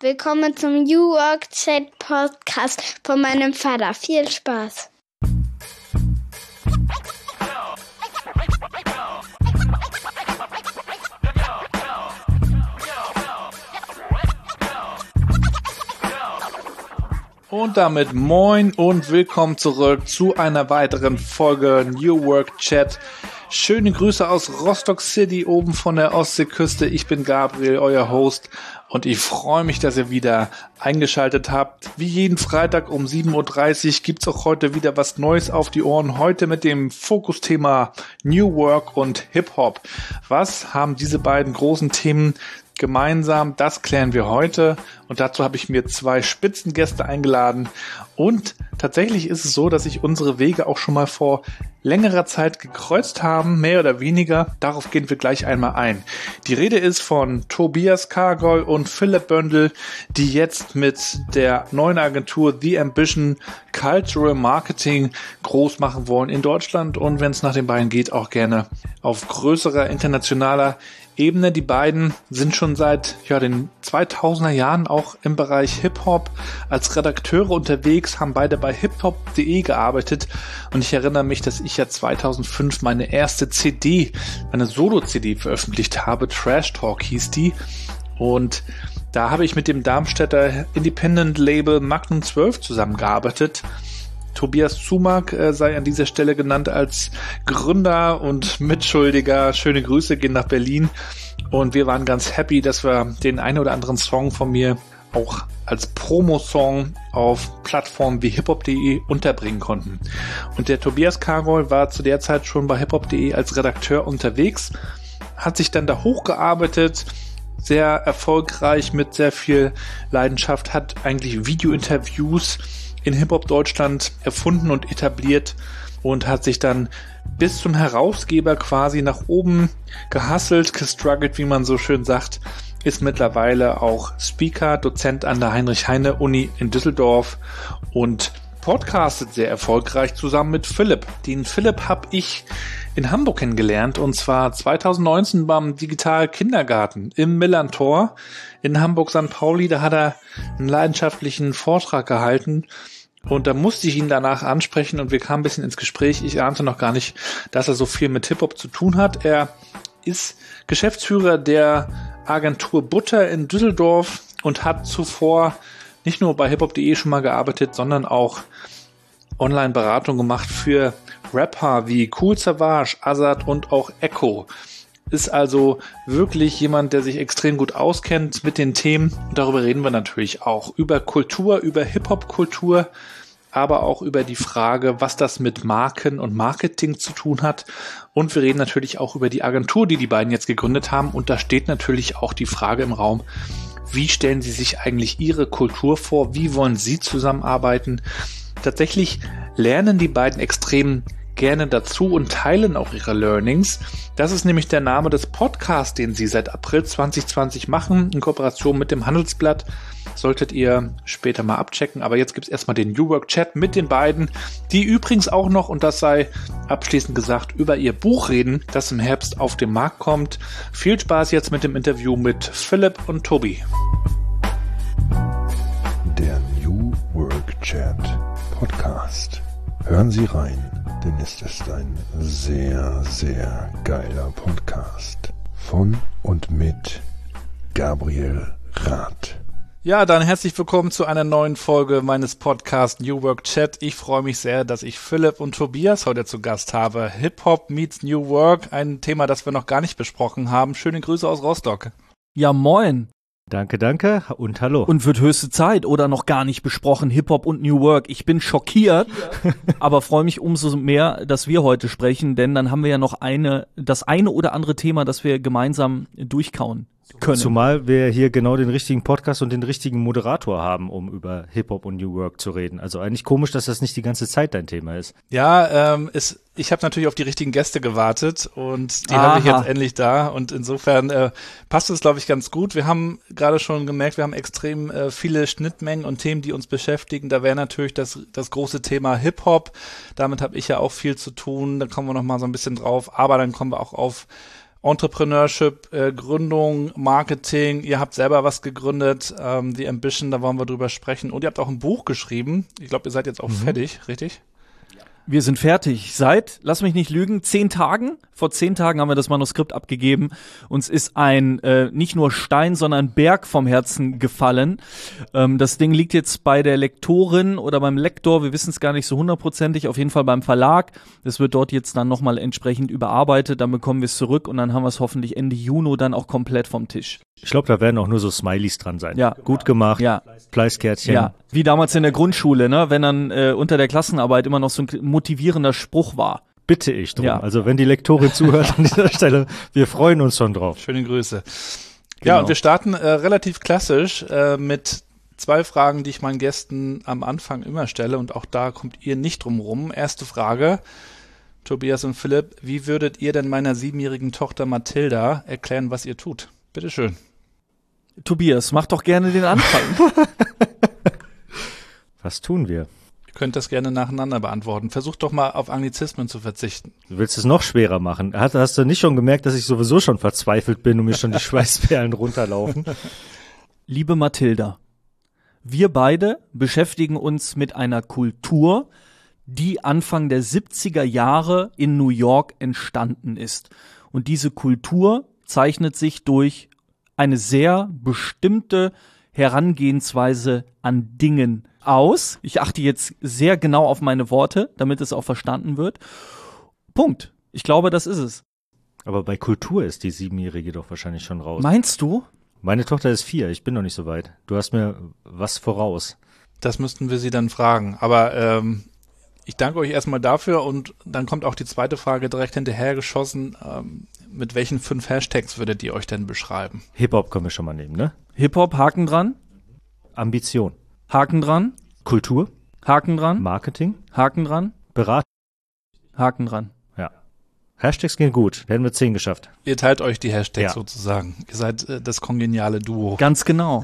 Willkommen zum New Work Chat Podcast von meinem Vater. Viel Spaß. Und damit moin und willkommen zurück zu einer weiteren Folge New Work Chat. Schöne Grüße aus Rostock City oben von der Ostseeküste. Ich bin Gabriel, euer Host, und ich freue mich, dass ihr wieder eingeschaltet habt. Wie jeden Freitag um 7:30 Uhr gibt's auch heute wieder was Neues auf die Ohren. Heute mit dem Fokusthema New Work und Hip-Hop. Was haben diese beiden großen Themen gemeinsam? Das klären wir heute, und dazu habe ich mir zwei Spitzengäste eingeladen, und tatsächlich ist es so, dass sich unsere Wege auch schon mal vor längerer Zeit gekreuzt haben, mehr oder weniger. Darauf gehen wir gleich einmal ein. Die Rede ist von Tobias Kargol und Philipp Böndel, die jetzt mit der neuen Agentur The Ambition Cultural Marketing groß machen wollen in Deutschland und, wenn es nach den beiden geht, auch gerne auf größerer internationaler Ebene. Die beiden sind schon seit den 2000er Jahren auch im Bereich Hip-Hop als Redakteure unterwegs, haben beide bei hiphop.de gearbeitet, und ich erinnere mich, dass ich ja 2005 meine erste CD, meine Solo-CD veröffentlicht habe. Trash Talk hieß die, und da habe ich mit dem Darmstädter Independent-Label Magnum 12 zusammengearbeitet. Tobias Zumak sei an dieser Stelle genannt als Gründer und Mitschuldiger. Schöne Grüße gehen nach Berlin, und wir waren ganz happy, dass wir den einen oder anderen Song von mir auch als Promo-Song auf Plattformen wie hiphop.de unterbringen konnten. Und der Tobias Kargol war zu der Zeit schon bei hiphop.de als Redakteur unterwegs, hat sich dann da hochgearbeitet, sehr erfolgreich mit sehr viel Leidenschaft, hat eigentlich Video-Interviews in Hip-Hop Deutschland erfunden und etabliert und hat sich dann bis zum Herausgeber quasi nach oben gehustelt, gestruggelt, wie man so schön sagt, ist mittlerweile auch Speaker, Dozent an der Heinrich-Heine-Uni in Düsseldorf und podcastet sehr erfolgreich zusammen mit Philipp. Den Philipp habe ich in Hamburg kennengelernt, und zwar 2019 beim Digital Kindergarten im Millantor in Hamburg-St. Pauli. Da hat er einen leidenschaftlichen Vortrag gehalten, und da musste ich ihn danach ansprechen, und wir kamen ein bisschen ins Gespräch. Ich ahnte noch gar nicht, dass er so viel mit Hip-Hop zu tun hat. Er ist Geschäftsführer der Agentur Butter in Düsseldorf und hat zuvor nicht nur bei hiphop.de schon mal gearbeitet, sondern auch Online-Beratung gemacht für Rapper wie Kool Savas, Azad und auch Echo. Ist also wirklich jemand, der sich extrem gut auskennt mit den Themen. Und darüber reden wir natürlich auch. Über Kultur, über Hip-Hop-Kultur, aber auch über die Frage, was das mit Marken und Marketing zu tun hat. Und wir reden natürlich auch über die Agentur, die beiden jetzt gegründet haben. Und da steht natürlich auch die Frage im Raum: Wie stellen Sie sich eigentlich Ihre Kultur vor? Wie wollen Sie zusammenarbeiten? Tatsächlich lernen die beiden extrem gerne dazu und teilen auch ihre Learnings. Das ist nämlich der Name des Podcasts, den sie seit April 2020 machen, in Kooperation mit dem Handelsblatt. Solltet ihr später mal abchecken. Aber jetzt gibt es erstmal den New Work Chat mit den beiden, die übrigens auch noch, und das sei abschließend gesagt, über ihr Buch reden, das im Herbst auf den Markt kommt. Viel Spaß jetzt mit dem Interview mit Philipp und Tobi. Der New Work Chat Podcast. Hören Sie rein, denn es ist ein sehr, sehr geiler Podcast. Von und mit Gabriel Rath. Ja, dann herzlich willkommen zu einer neuen Folge meines Podcasts New Work Chat. Ich freue mich sehr, dass ich Philipp und Tobias heute zu Gast habe. Hip-Hop meets New Work, ein Thema, das wir noch gar nicht besprochen haben. Schöne Grüße aus Rostock. Ja, moin. Danke und hallo. Und wird höchste Zeit oder noch gar nicht besprochen, Hip-Hop und New Work. Ich bin schockiert, aber freue mich umso mehr, dass wir heute sprechen, denn dann haben wir ja noch das eine oder andere Thema, das wir gemeinsam durchkauen können. Zumal wir hier genau den richtigen Podcast und den richtigen Moderator haben, um über Hip-Hop und New Work zu reden. Also eigentlich komisch, dass das nicht die ganze Zeit dein Thema ist. Ja, ich habe natürlich auf die richtigen Gäste gewartet, und die habe ich jetzt endlich da, und insofern passt es, glaube ich, ganz gut. Wir haben gerade schon gemerkt, wir haben extrem viele Schnittmengen und Themen, die uns beschäftigen. Da wäre natürlich das große Thema Hip-Hop. Damit habe ich ja auch viel zu tun. Da kommen wir noch mal so ein bisschen drauf. Aber dann kommen wir auch auf Entrepreneurship, Gründung, Marketing, ihr habt selber was gegründet, The Ambition, da wollen wir drüber sprechen. Und ihr habt auch ein Buch geschrieben. Ich glaube, ihr seid jetzt auch fertig, richtig? Wir sind fertig. Lass mich nicht lügen, 10 Tagen. Vor 10 Tagen haben wir das Manuskript abgegeben. Uns ist ein nicht nur Stein, sondern Berg vom Herzen gefallen. Das Ding liegt jetzt bei der Lektorin oder beim Lektor. Wir wissen es gar nicht so 100%. Auf jeden Fall beim Verlag. Das wird dort jetzt dann nochmal entsprechend überarbeitet. Dann bekommen wir es zurück und dann haben wir es hoffentlich Ende Juni dann auch komplett vom Tisch. Ich glaube, da werden auch nur so Smileys dran sein. Ja. Gut gemacht, Ja. Fleißkärtchen. Ja, wie damals in der Grundschule, ne? Wenn dann unter der Klassenarbeit immer noch so ein motivierender Spruch war. Bitte ich drum. Ja. Also wenn die Lektorin zuhört an dieser Stelle, wir freuen uns schon drauf. Schöne Grüße. Genau. Ja, und wir starten relativ klassisch mit 2 Fragen, die ich meinen Gästen am Anfang immer stelle und auch da kommt ihr nicht drum rum. Erste Frage, Tobias und Philipp, wie würdet ihr denn meiner 7-jährigen Tochter Mathilda erklären, was ihr tut? Bitteschön. Tobias, mach doch gerne den Anfang. Was tun wir? Ihr könnt das gerne nacheinander beantworten. Versucht doch mal auf Anglizismen zu verzichten. Du willst es noch schwerer machen. Hast du nicht schon gemerkt, dass ich sowieso schon verzweifelt bin und mir schon die Schweißperlen runterlaufen? Liebe Mathilda, wir beide beschäftigen uns mit einer Kultur, die Anfang der 70er Jahre in New York entstanden ist. Und diese Kultur zeichnet sich durch eine sehr bestimmte Herangehensweise an Dingen aus. Ich achte jetzt sehr genau auf meine Worte, damit es auch verstanden wird. Punkt. Ich glaube, das ist es. Aber bei Kultur ist die 7-Jährige doch wahrscheinlich schon raus. Meinst du? Meine Tochter ist 4, ich bin noch nicht so weit. Du hast mir was voraus. Das müssten wir sie dann fragen. Aber ich danke euch erstmal dafür und dann kommt auch die zweite Frage direkt hinterhergeschossen. Mit welchen 5 Hashtags würdet ihr euch denn beschreiben? Hip-Hop können wir schon mal nehmen, ne? Hip-Hop, Haken dran. Ambition. Haken dran. Kultur. Haken dran. Marketing. Haken dran. Beratung. Haken dran. Ja. Hashtags gehen gut. Hätten wir 10 geschafft. Ihr teilt euch die Hashtags Ja. sozusagen. Ihr seid das kongeniale Duo. Ganz genau.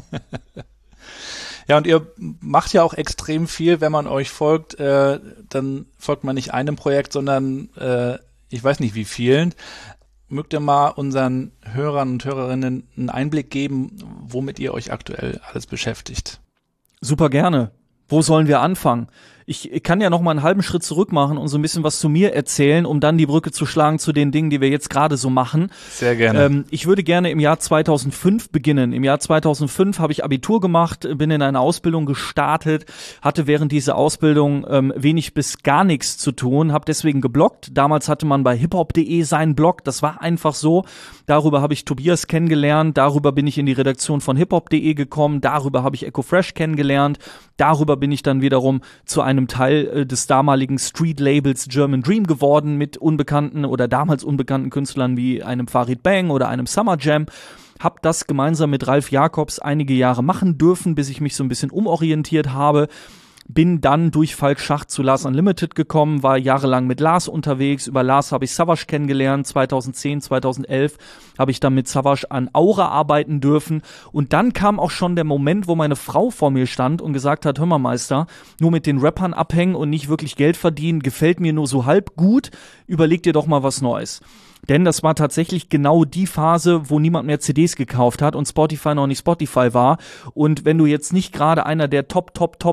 Ja, und ihr macht ja auch extrem viel, wenn man euch folgt, dann folgt man nicht einem Projekt, sondern ich weiß nicht wie vielen. Mögt ihr mal unseren Hörern und Hörerinnen einen Einblick geben, womit ihr euch aktuell alles beschäftigt? Super gerne. Wo sollen wir anfangen? Ich kann ja noch mal einen halben Schritt zurück machen und so ein bisschen was zu mir erzählen, um dann die Brücke zu schlagen zu den Dingen, die wir jetzt gerade so machen. Sehr gerne. Ich würde gerne im Jahr 2005 beginnen. Im Jahr 2005 habe ich Abitur gemacht, bin in eine Ausbildung gestartet, hatte während dieser Ausbildung wenig bis gar nichts zu tun, habe deswegen gebloggt. Damals hatte man bei hiphop.de seinen Blog, das war einfach so. Darüber habe ich Tobias kennengelernt, darüber bin ich in die Redaktion von hiphop.de gekommen, darüber habe ich Echo Fresh kennengelernt, darüber bin ich dann wiederum zu einem Teil des damaligen Street-Labels German Dream geworden mit unbekannten oder damals unbekannten Künstlern wie einem Farid Bang oder einem Summer Jam. Hab das gemeinsam mit Ralf Jacobs einige Jahre machen dürfen, bis ich mich so ein bisschen umorientiert habe. Bin dann durch Falk Schacht zu Lars Unlimited gekommen, war jahrelang mit Lars unterwegs. Über Lars habe ich Savage kennengelernt. 2010, 2011 habe ich dann mit Savage an Aura arbeiten dürfen. Und dann kam auch schon der Moment, wo meine Frau vor mir stand und gesagt hat, hör mal Meister, nur mit den Rappern abhängen und nicht wirklich Geld verdienen, gefällt mir nur so halb gut. Überleg dir doch mal was Neues. Denn das war tatsächlich genau die Phase, wo niemand mehr CDs gekauft hat und Spotify noch nicht Spotify war. Und wenn du jetzt nicht gerade einer der Top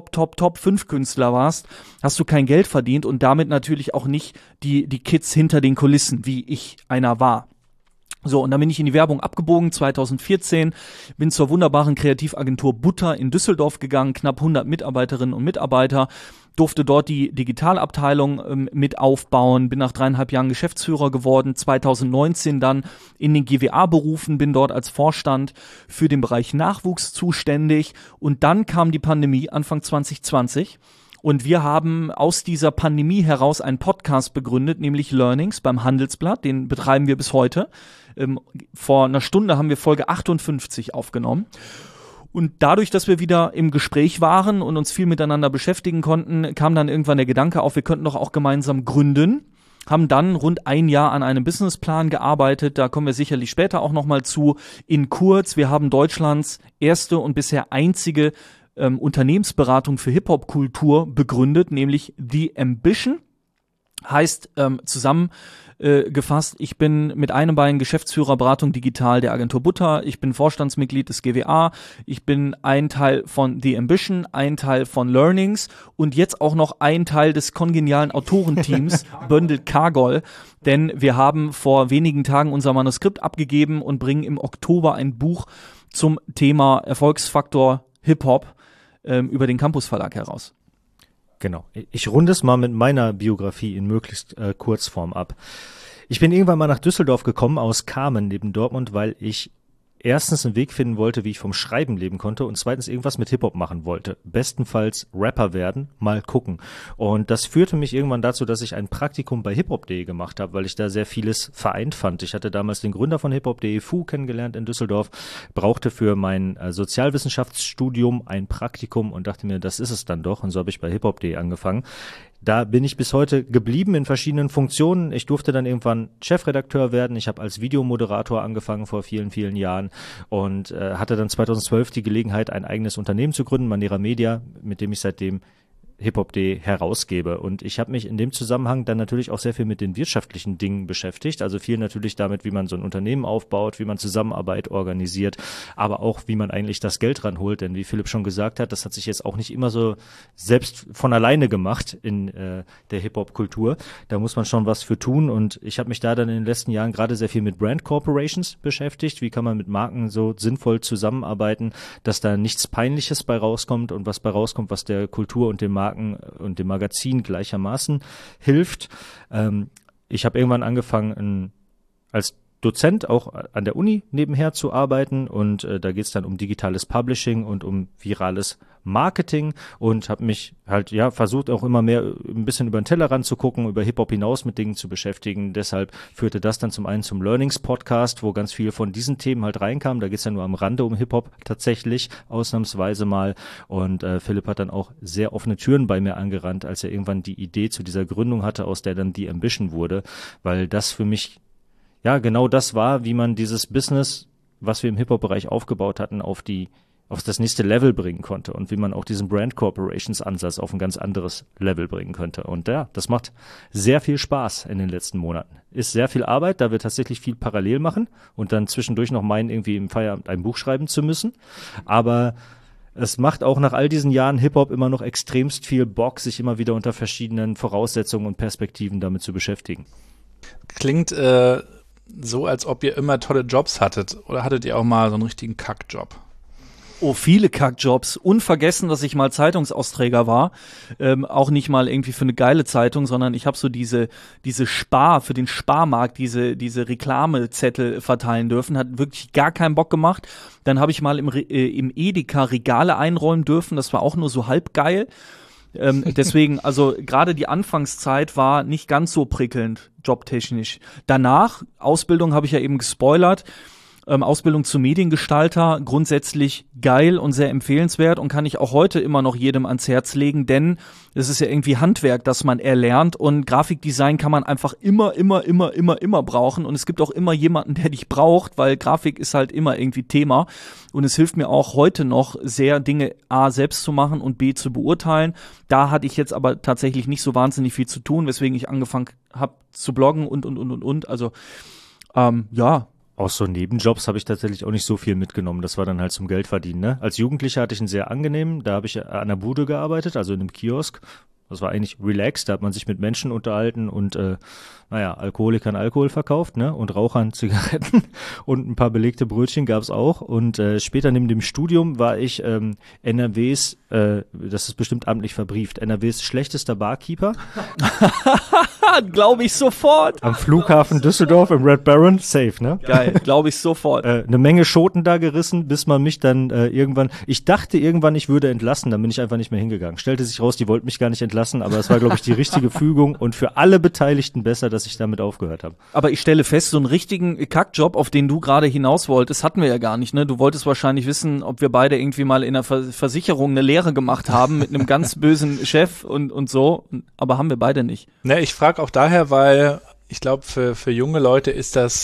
5 Künstler warst, hast du kein Geld verdient und damit natürlich auch nicht die Kids hinter den Kulissen, wie ich einer war. So, und dann bin ich in die Werbung abgebogen, 2014, bin zur wunderbaren Kreativagentur Butter in Düsseldorf gegangen, knapp 100 Mitarbeiterinnen und Mitarbeiter, durfte dort die Digitalabteilung mit aufbauen, bin nach 3,5 Jahren Geschäftsführer geworden, 2019 dann in den GWA berufen, bin dort als Vorstand für den Bereich Nachwuchs zuständig und dann kam die Pandemie Anfang 2020. Und wir haben aus dieser Pandemie heraus einen Podcast begründet, nämlich Learnings beim Handelsblatt. Den betreiben wir bis heute. Vor einer Stunde haben wir Folge 58 aufgenommen. Und dadurch, dass wir wieder im Gespräch waren und uns viel miteinander beschäftigen konnten, kam dann irgendwann der Gedanke auf, wir könnten doch auch gemeinsam gründen. Haben dann rund 1 Jahr an einem Businessplan gearbeitet. Da kommen wir sicherlich später auch nochmal zu. In kurz, wir haben Deutschlands erste und bisher einzige Unternehmensberatung für Hip-Hop-Kultur begründet, nämlich The Ambition. Heißt zusammengefasst, ich bin mit einem Bein Geschäftsführer Beratung Digital der Agentur Butter, ich bin Vorstandsmitglied des GWA, ich bin ein Teil von The Ambition, ein Teil von Learnings und jetzt auch noch ein Teil des kongenialen Autorenteams Bundled Kargol, denn wir haben vor wenigen Tagen unser Manuskript abgegeben und bringen im Oktober ein Buch zum Thema Erfolgsfaktor Hip-Hop über den Campus Verlag heraus. Genau. Ich runde es mal mit meiner Biografie in möglichst Kurzform ab. Ich bin irgendwann mal nach Düsseldorf gekommen aus Kamen neben Dortmund, weil ich erstens einen Weg finden wollte, wie ich vom Schreiben leben konnte und zweitens irgendwas mit Hip-Hop machen wollte. Bestenfalls Rapper werden, mal gucken. Und das führte mich irgendwann dazu, dass ich ein Praktikum bei hiphop.de gemacht habe, weil ich da sehr vieles vereint fand. Ich hatte damals den Gründer von hiphop.de, Fu, kennengelernt in Düsseldorf, brauchte für mein Sozialwissenschaftsstudium ein Praktikum und dachte mir, das ist es dann doch. Und so habe ich bei hiphop.de angefangen. Da bin ich bis heute geblieben in verschiedenen Funktionen. Ich durfte dann irgendwann Chefredakteur werden. Ich habe als Videomoderator angefangen vor vielen, vielen Jahren und hatte dann 2012 die Gelegenheit, ein eigenes Unternehmen zu gründen, Manera Media, mit dem ich seitdem hiphop.de herausgebe. Und ich habe mich in dem Zusammenhang dann natürlich auch sehr viel mit den wirtschaftlichen Dingen beschäftigt. Also viel natürlich damit, wie man so ein Unternehmen aufbaut, wie man Zusammenarbeit organisiert, aber auch, wie man eigentlich das Geld ranholt. Denn wie Philipp schon gesagt hat, das hat sich jetzt auch nicht immer so selbst von alleine gemacht in der Hip-Hop-Kultur. Da muss man schon was für tun. Und ich habe mich da dann in den letzten Jahren gerade sehr viel mit Brand Corporations beschäftigt. Wie kann man mit Marken so sinnvoll zusammenarbeiten, dass da nichts Peinliches bei rauskommt und was bei rauskommt, was der Kultur und dem Marken und dem Magazin gleichermaßen hilft. Ich habe irgendwann angefangen, als Dozent auch an der Uni nebenher zu arbeiten und da geht es dann um digitales Publishing und um virales Marketing und habe mich halt versucht auch immer mehr ein bisschen über den Tellerrand zu gucken, über Hip-Hop hinaus mit Dingen zu beschäftigen. Deshalb führte das dann zum einen zum Learnings-Podcast, wo ganz viel von diesen Themen halt reinkam. Da geht es ja nur am Rande um Hip-Hop tatsächlich, ausnahmsweise mal. Und Philipp hat dann auch sehr offene Türen bei mir angerannt, als er irgendwann die Idee zu dieser Gründung hatte, aus der dann The Ambition wurde, weil das für mich genau das war, wie man dieses Business, was wir im Hip-Hop-Bereich aufgebaut hatten, auf das nächste Level bringen konnte und wie man auch diesen Brand Corporations Ansatz auf ein ganz anderes Level bringen könnte. Und das macht sehr viel Spaß in den letzten Monaten. Ist sehr viel Arbeit, da wir tatsächlich viel parallel machen und dann zwischendurch noch meinen, irgendwie im Feierabend ein Buch schreiben zu müssen. Aber es macht auch nach all diesen Jahren Hip-Hop immer noch extremst viel Bock, sich immer wieder unter verschiedenen Voraussetzungen und Perspektiven damit zu beschäftigen. Klingt so, als ob ihr immer tolle Jobs hattet. Oder hattet ihr auch mal so einen richtigen Kackjob? Oh, viele Kackjobs. Unvergessen, dass ich mal Zeitungsausträger war. Auch nicht mal irgendwie für eine geile Zeitung, sondern ich habe so diese für den Sparmarkt, diese Reklamezettel verteilen dürfen. Hat wirklich gar keinen Bock gemacht. Dann habe ich mal im Edeka Regale einräumen dürfen. Das war auch nur so halb geil. Deswegen, also gerade die Anfangszeit war nicht ganz so prickelnd, jobtechnisch. Danach, Ausbildung habe ich ja eben gespoilert, Ausbildung zum Mediengestalter, grundsätzlich geil und sehr empfehlenswert und kann ich auch heute immer noch jedem ans Herz legen, denn es ist ja irgendwie Handwerk, das man erlernt und Grafikdesign kann man einfach immer brauchen und es gibt auch immer jemanden, der dich braucht, weil Grafik ist halt immer irgendwie Thema und es hilft mir auch heute noch sehr, Dinge A selbst zu machen und B zu beurteilen. Da hatte ich jetzt aber tatsächlich nicht so wahnsinnig viel zu tun, weswegen ich angefangen habe zu bloggen und. Also Aus so Nebenjobs habe ich tatsächlich auch nicht so viel mitgenommen. Das war dann halt zum Geldverdienen. Ne? Als Jugendlicher hatte ich einen sehr angenehmen, da habe ich an der Bude gearbeitet, also in einem Kiosk. Das war eigentlich relaxed, da hat man sich mit Menschen unterhalten und Alkoholikern Alkohol verkauft, ne? Und Rauchern Zigaretten und ein paar belegte Brötchen gab's auch. Und später neben dem Studium war ich NRWs, das ist bestimmt amtlich verbrieft, NRWs schlechtester Barkeeper. Glaube ich sofort. Am Flughafen Düsseldorf im Red Baron, safe, ne? Geil, glaube ich sofort. Eine Menge Schoten da gerissen, bis man mich dann ich dachte irgendwann, ich würde entlassen, dann bin ich einfach nicht mehr hingegangen. Stellte sich raus, die wollten mich gar nicht entlassen, aber es war, glaube ich, die richtige Fügung und für alle Beteiligten besser, dass ich damit aufgehört habe. Aber ich stelle fest, so einen richtigen Kackjob, auf den du gerade hinaus wolltest, hatten wir ja gar nicht, ne? Du wolltest wahrscheinlich wissen, ob wir beide irgendwie mal in der Versicherung eine Lehre gemacht haben mit einem ganz bösen Chef und so, aber haben wir beide nicht. Ne, ich frage auch daher, weil ich glaube, für junge Leute ist das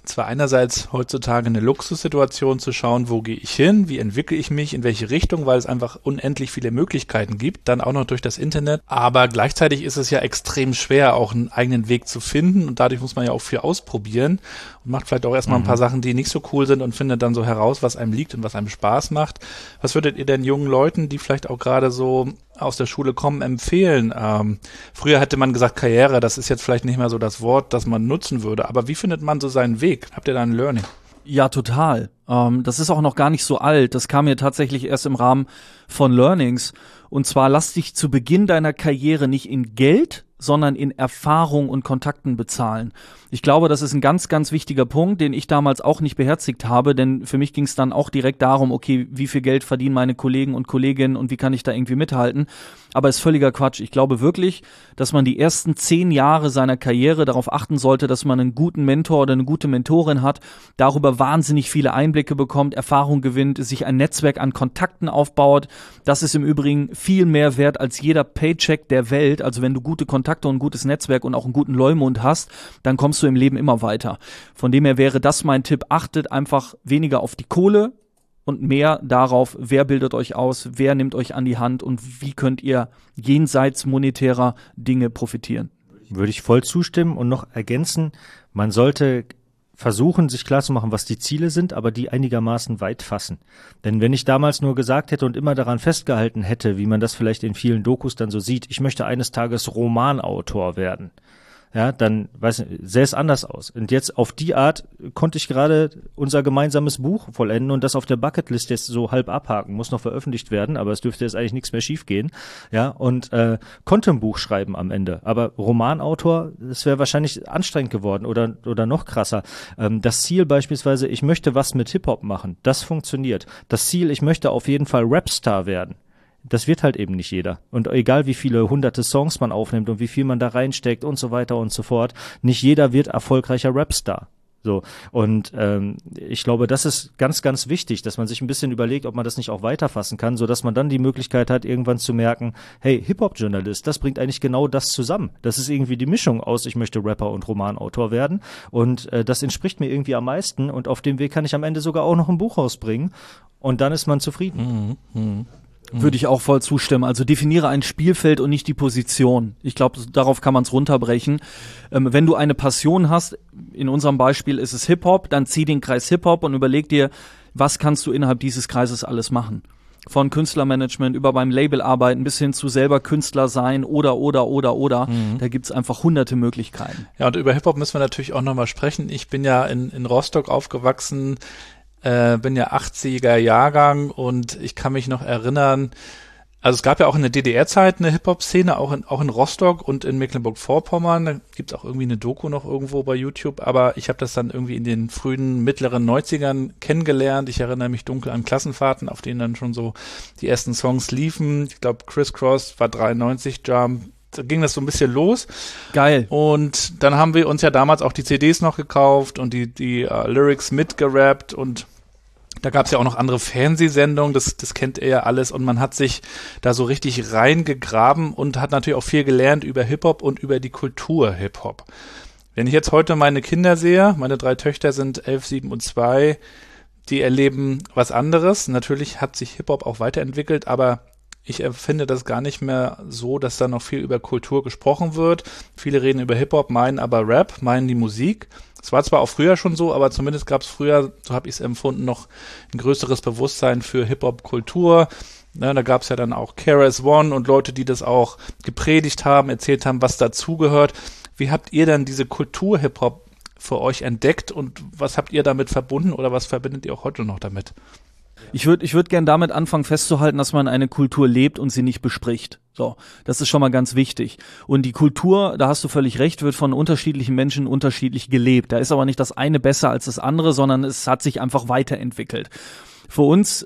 zwar einerseits heutzutage eine Luxussituation zu schauen, wo gehe ich hin, wie entwickle ich mich, in welche Richtung, weil es einfach unendlich viele Möglichkeiten gibt, dann auch noch durch das Internet. Aber gleichzeitig ist es ja extrem schwer, auch einen eigenen Weg zu finden und dadurch muss man ja auch viel ausprobieren und macht vielleicht auch erstmal ein paar Sachen, die nicht so cool sind und findet dann so heraus, was einem liegt und was einem Spaß macht. Was würdet ihr denn jungen Leuten, die vielleicht auch gerade so aus der Schule kommen, empfehlen? Früher hätte man gesagt, Karriere, das ist jetzt vielleicht nicht mehr so das Wort, das man nutzen würde, aber wie findet man so seinen Weg? Habt ihr da ein Learning? Ja, total. Das ist auch noch gar nicht so alt. Das kam mir tatsächlich erst im Rahmen von Learnings. Und zwar lass dich zu Beginn deiner Karriere nicht in Geld, sondern in Erfahrung und Kontakten bezahlen. Ich glaube, das ist ein ganz, ganz wichtiger Punkt, den ich damals auch nicht beherzigt habe, denn für mich ging es dann auch direkt darum, okay, wie viel Geld verdienen meine Kollegen und Kolleginnen und wie kann ich da irgendwie mithalten? Aber ist völliger Quatsch. Ich glaube wirklich, dass man die ersten 10 Jahre seiner Karriere darauf achten sollte, dass man einen guten Mentor oder eine gute Mentorin hat, darüber wahnsinnig viele Einblicke bekommt, Erfahrung gewinnt, sich ein Netzwerk an Kontakten aufbaut. Das ist im Übrigen viel mehr wert als jeder Paycheck der Welt. Also wenn du gute Kontakte und ein gutes Netzwerk und auch einen guten Leumund hast, dann kommst du im Leben immer weiter. Von dem her wäre das mein Tipp. Achtet einfach weniger auf die Kohle und mehr darauf, wer bildet euch aus, wer nimmt euch an die Hand und wie könnt ihr jenseits monetärer Dinge profitieren. Würde ich voll zustimmen und noch ergänzen, man sollte versuchen, sich klarzumachen, was die Ziele sind, aber die einigermaßen weit fassen. Denn wenn ich damals nur gesagt hätte und immer daran festgehalten hätte, wie man das vielleicht in vielen Dokus dann so sieht, ich möchte eines Tages Romanautor werden, ja, dann sähe es anders aus. Und jetzt auf die Art konnte ich gerade unser gemeinsames Buch vollenden und das auf der Bucketlist jetzt so halb abhaken. Muss noch veröffentlicht werden, aber es dürfte jetzt eigentlich nichts mehr schiefgehen. Ja, und konnte ein Buch schreiben am Ende. Aber Romanautor, das wäre wahrscheinlich anstrengend geworden oder noch krasser. Das Ziel beispielsweise, ich möchte was mit Hip-Hop machen, das funktioniert. Das Ziel, ich möchte auf jeden Fall Rapstar werden. Das wird halt eben nicht jeder. Und egal wie viele hunderte Songs man aufnimmt und wie viel man da reinsteckt und so weiter und so fort, nicht jeder wird erfolgreicher Rapstar. So. Und ich glaube, das ist ganz, ganz wichtig, dass man sich ein bisschen überlegt, ob man das nicht auch weiterfassen kann, sodass man dann die Möglichkeit hat, irgendwann zu merken, hey, Hip-Hop-Journalist, das bringt eigentlich genau das zusammen. Das ist irgendwie die Mischung aus, ich möchte Rapper und Romanautor werden und das entspricht mir irgendwie am meisten und auf dem Weg kann ich am Ende sogar auch noch ein Buch rausbringen und dann ist man zufrieden. Würde ich auch voll zustimmen. Also definiere ein Spielfeld und nicht die Position. Ich glaube, darauf kann man es runterbrechen. Wenn du eine Passion hast, in unserem Beispiel ist es Hip-Hop, dann zieh den Kreis Hip-Hop und überleg dir, was kannst du innerhalb dieses Kreises alles machen. Von Künstlermanagement über beim Label arbeiten bis hin zu selber Künstler sein oder. Da gibt's einfach hunderte Möglichkeiten. Ja, und über Hip-Hop müssen wir natürlich auch nochmal sprechen. Ich bin ja in Rostock aufgewachsen, bin ja 80er Jahrgang und ich kann mich noch erinnern, also es gab ja auch in der DDR-Zeit eine Hip-Hop-Szene, auch in Rostock und in Mecklenburg-Vorpommern, da gibt's auch irgendwie eine Doku noch irgendwo bei YouTube, aber ich habe das dann irgendwie in den frühen, mittleren 90ern kennengelernt. Ich erinnere mich dunkel an Klassenfahrten, auf denen dann schon so die ersten Songs liefen. Ich glaube, Criss Cross war 93, Jump, da ging das so ein bisschen los. Geil. Und dann haben wir uns ja damals auch die CDs noch gekauft und die Lyrics mitgerappt und da gab es ja auch noch andere Fernsehsendungen, das kennt ihr ja alles und man hat sich da so richtig reingegraben und hat natürlich auch viel gelernt über Hip-Hop und über die Kultur Hip-Hop. Wenn ich jetzt heute meine Kinder sehe, meine 3 Töchter sind 11, 7 und 2, die erleben was anderes. Natürlich hat sich Hip-Hop auch weiterentwickelt, aber ich empfinde das gar nicht mehr so, dass da noch viel über Kultur gesprochen wird. Viele reden über Hip-Hop, meinen aber Rap, meinen die Musik. Es war zwar auch früher schon so, aber zumindest gab es früher, so habe ich es empfunden, noch ein größeres Bewusstsein für Hip-Hop-Kultur. Ne, da gab es ja dann auch KRS-One und Leute, die das auch gepredigt haben, erzählt haben, was dazugehört. Wie habt ihr dann diese Kultur Hip-Hop für euch entdeckt und was habt ihr damit verbunden oder was verbindet ihr auch heute noch damit? Ich würd gern damit anfangen festzuhalten, dass man eine Kultur lebt und sie nicht bespricht. So, das ist schon mal ganz wichtig. Und die Kultur, da hast du völlig recht, wird von unterschiedlichen Menschen unterschiedlich gelebt. Da ist aber nicht das eine besser als das andere, sondern es hat sich einfach weiterentwickelt. Für uns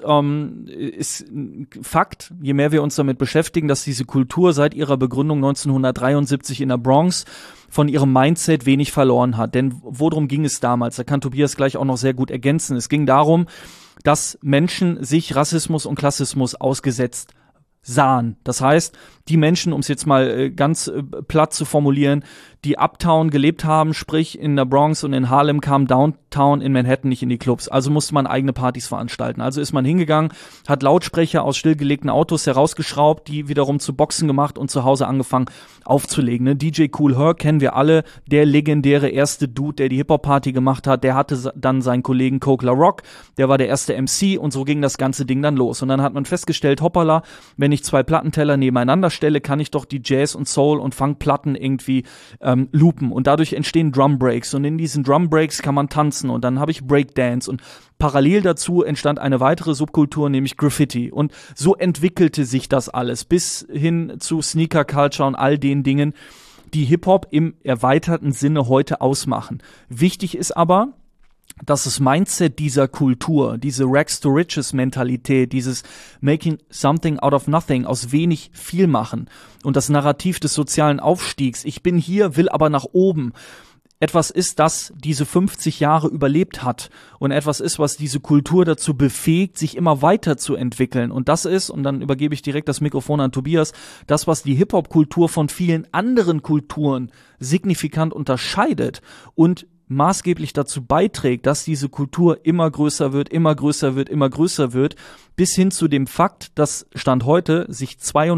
ist Fakt, je mehr wir uns damit beschäftigen, dass diese Kultur seit ihrer Begründung 1973 in der Bronx von ihrem Mindset wenig verloren hat. Denn worum ging es damals? Da kann Tobias gleich auch noch sehr gut ergänzen. Es ging darum, dass Menschen sich Rassismus und Klassismus ausgesetzt sahen. Das heißt, die Menschen, um es jetzt mal ganz platt zu formulieren, die Uptown gelebt haben, sprich in der Bronx und in Harlem, kamen Downtown in Manhattan nicht in die Clubs. Also musste man eigene Partys veranstalten. Also ist man hingegangen, hat Lautsprecher aus stillgelegten Autos herausgeschraubt, die wiederum zu Boxen gemacht und zu Hause angefangen aufzulegen. Ne? DJ Kool Herc kennen wir alle, der legendäre erste Dude, der die Hip-Hop-Party gemacht hat. Der hatte dann seinen Kollegen Coke La Rock, der war der erste MC und so ging das ganze Ding dann los. Und dann hat man festgestellt, hoppala, wenn ich 2 Plattenteller nebeneinander stelle, kann ich doch die Jazz- und Soul- und Funk-Platten irgendwie loopen und dadurch entstehen Drum-Breaks und in diesen Drum-Breaks kann man tanzen und dann habe ich Breakdance und parallel dazu entstand eine weitere Subkultur, nämlich Graffiti und so entwickelte sich das alles bis hin zu Sneaker-Culture und all den Dingen, die Hip-Hop im erweiterten Sinne heute ausmachen. Wichtig ist aber, dass das Mindset dieser Kultur, diese Rags-to-Riches-Mentalität, dieses Making something out of nothing, aus wenig viel machen und das Narrativ des sozialen Aufstiegs, ich bin hier, will aber nach oben, etwas ist, das diese 50 Jahre überlebt hat und etwas ist, was diese Kultur dazu befähigt, sich immer weiterzuentwickeln. Und das ist, und dann übergebe ich direkt das Mikrofon an Tobias, das, was die Hip-Hop-Kultur von vielen anderen Kulturen signifikant unterscheidet und maßgeblich dazu beiträgt, dass diese Kultur immer größer wird, immer größer wird, immer größer wird, bis hin zu dem Fakt, dass Stand heute sich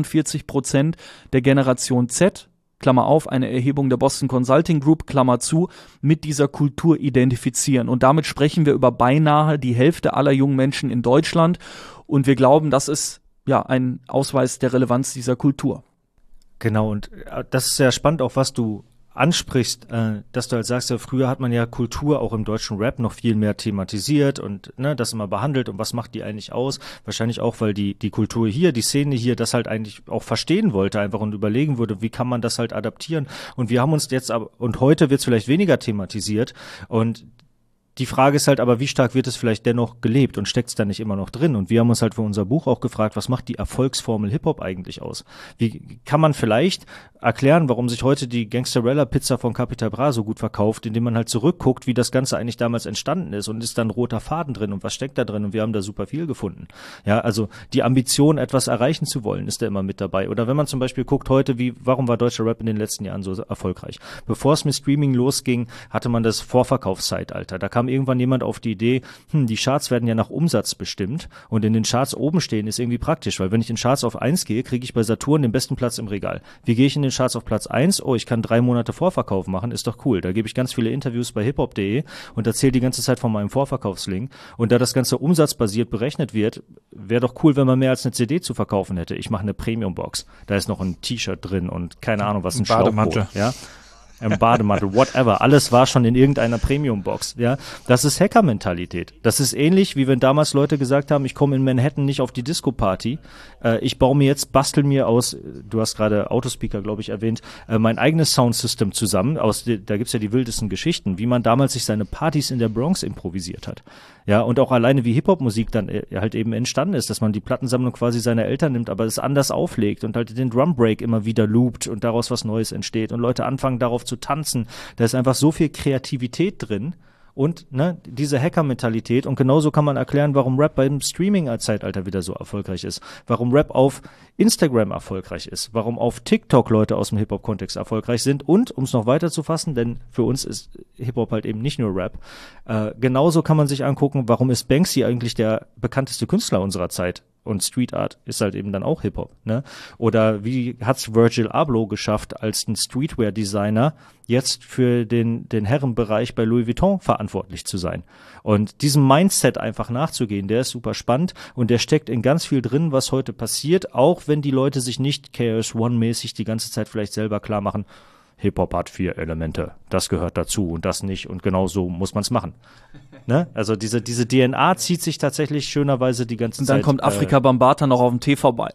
42% der Generation Z, Klammer auf, eine Erhebung der Boston Consulting Group, Klammer zu, mit dieser Kultur identifizieren. Und damit sprechen wir über beinahe die Hälfte aller jungen Menschen in Deutschland. Und wir glauben, das ist ja ein Ausweis der Relevanz dieser Kultur. Genau, und das ist sehr spannend, auch was du ansprichst, dass du halt sagst, ja, früher hat man ja Kultur auch im deutschen Rap noch viel mehr thematisiert und das immer behandelt und was macht die eigentlich aus? Wahrscheinlich auch, weil die Kultur hier, die Szene hier das halt eigentlich auch verstehen wollte einfach und überlegen würde, wie kann man das halt adaptieren? Und wir haben uns jetzt und heute wird es vielleicht weniger thematisiert und die Frage ist halt aber, wie stark wird es vielleicht dennoch gelebt und steckt es da nicht immer noch drin? Und wir haben uns halt für unser Buch auch gefragt, was macht die Erfolgsformel Hip-Hop eigentlich aus? Wie kann man vielleicht erklären, warum sich heute die Gangsterella-Pizza von Capital Bra so gut verkauft, indem man halt zurückguckt, wie das Ganze eigentlich damals entstanden ist und ist dann roter Faden drin und was steckt da drin? Und wir haben da super viel gefunden. Ja, also die Ambition, etwas erreichen zu wollen, ist da immer mit dabei. Oder wenn man zum Beispiel guckt heute, warum war deutscher Rap in den letzten Jahren so erfolgreich? Bevor es mit Streaming losging, hatte man das Vorverkaufszeitalter. Da kam irgendwann jemand auf die Idee, die Charts werden ja nach Umsatz bestimmt und in den Charts oben stehen ist irgendwie praktisch, weil wenn ich in Charts auf 1 gehe, kriege ich bei Saturn den besten Platz im Regal. Wie gehe ich in den Charts auf Platz 1? Oh, ich kann 3 Monate Vorverkauf machen, ist doch cool. Da gebe ich ganz viele Interviews bei hiphop.de und erzähle die ganze Zeit von meinem Vorverkaufslink und da das Ganze umsatzbasiert berechnet wird, wäre doch cool, wenn man mehr als eine CD zu verkaufen hätte. Ich mache eine Premium-Box. Da ist noch ein T-Shirt drin und keine Ahnung was, ein Bademantel. Schlauchboot, ja. Bademantel, whatever. Alles war schon in irgendeiner Premium-Box, ja. Das ist Hacker-Mentalität. Das ist ähnlich, wie wenn damals Leute gesagt haben, ich komme in Manhattan nicht auf die Disco-Party. Ich baue mir jetzt, bastel mir aus, du hast gerade Autospeaker, glaube ich, erwähnt, mein eigenes Soundsystem zusammen. Da gibt's ja die wildesten Geschichten, wie man damals sich seine Partys in der Bronx improvisiert hat. Ja, und auch alleine wie Hip-Hop-Musik dann halt eben entstanden ist, dass man die Plattensammlung quasi seiner Eltern nimmt, aber es anders auflegt und halt den Drum-Break immer wieder loopt und daraus was Neues entsteht und Leute anfangen darauf zu tanzen. Da ist einfach so viel Kreativität drin und diese Hacker-Mentalität und genauso kann man erklären, warum Rap beim Streaming-Zeitalter wieder so erfolgreich ist, warum Rap auf Instagram erfolgreich ist, warum auf TikTok Leute aus dem Hip-Hop-Kontext erfolgreich sind und, um es noch weiter zu fassen, denn für uns ist Hip-Hop halt eben nicht nur Rap, genauso kann man sich angucken, warum ist Banksy eigentlich der bekannteste Künstler unserer Zeit? Und Street Art ist halt eben dann auch Hip-Hop, ne? Oder wie hat's Virgil Abloh geschafft, als ein Streetwear-Designer jetzt für den Herrenbereich bei Louis Vuitton verantwortlich zu sein? Und diesem Mindset einfach nachzugehen, der ist super spannend und der steckt in ganz viel drin, was heute passiert, auch wenn die Leute sich nicht KRS-One-mäßig die ganze Zeit vielleicht selber klar machen, Hip-Hop hat 4 Elemente, das gehört dazu und das nicht und genau so muss man es machen. Ne? Also diese DNA zieht sich tatsächlich schönerweise die ganze Zeit. Und dann kommt Afrika Bambaataa noch auf dem Tee vorbei.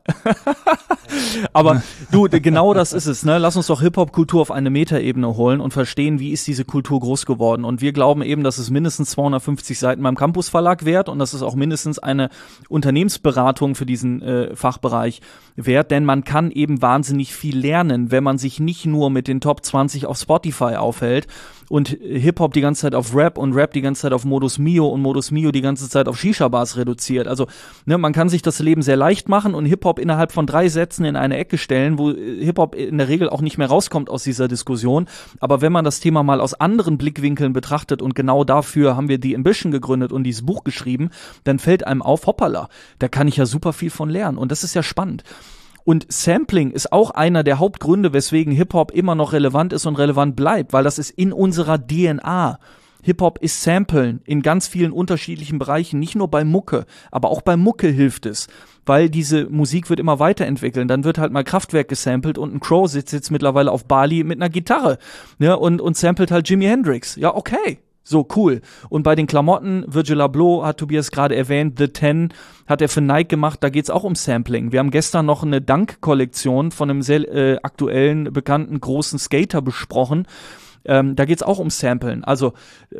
Aber du, genau das ist es, ne? Lass uns doch Hip-Hop-Kultur auf eine Metaebene holen und verstehen, wie ist diese Kultur groß geworden. Und wir glauben eben, dass es mindestens 250 Seiten beim Campus Verlag wert und das ist auch mindestens eine Unternehmensberatung für diesen Fachbereich wert, denn man kann eben wahnsinnig viel lernen, wenn man sich nicht nur mit den Top 20 auf Spotify aufhält und Hip-Hop die ganze Zeit auf Rap und Rap die ganze Zeit auf Modus Mio und Modus Mio die ganze Zeit auf Shisha-Bars reduziert. Also man kann sich das Leben sehr leicht machen und Hip-Hop innerhalb von 3 Sätzen in eine Ecke stellen, wo Hip-Hop in der Regel auch nicht mehr rauskommt aus dieser Diskussion. Aber wenn man das Thema mal aus anderen Blickwinkeln betrachtet und genau dafür haben wir The Ambition gegründet und dieses Buch geschrieben, dann fällt einem auf, hoppala, da kann ich ja super viel von lernen und das ist ja spannend. Und Sampling ist auch einer der Hauptgründe, weswegen Hip-Hop immer noch relevant ist und relevant bleibt, weil das ist in unserer DNA. Hip-Hop ist Samplen in ganz vielen unterschiedlichen Bereichen, nicht nur bei Mucke, aber auch bei Mucke hilft es, weil diese Musik wird immer weiterentwickeln. Dann wird halt mal Kraftwerk gesampelt und ein Crow sitzt jetzt mittlerweile auf Bali mit einer Gitarre, ne, und samplet halt Jimi Hendrix. Ja, okay. So, cool. Und bei den Klamotten, Virgil Abloh hat Tobias gerade erwähnt, The 10 hat er für Nike gemacht, da geht's auch um Sampling. Wir haben gestern noch eine Dunk-Kollektion von einem sehr aktuellen, bekannten, großen Skater besprochen. Da geht's auch um Samplen. Also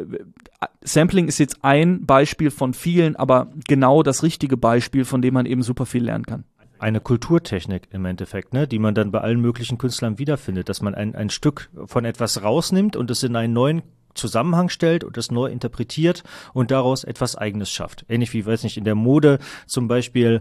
Sampling ist jetzt ein Beispiel von vielen, aber genau das richtige Beispiel, von dem man eben super viel lernen kann. Eine Kulturtechnik im Endeffekt, ne, die man dann bei allen möglichen Künstlern wiederfindet, dass man ein Stück von etwas rausnimmt und es in einen neuen Zusammenhang stellt und das neu interpretiert und daraus etwas Eigenes schafft. Ähnlich wie, weiß nicht, in der Mode zum Beispiel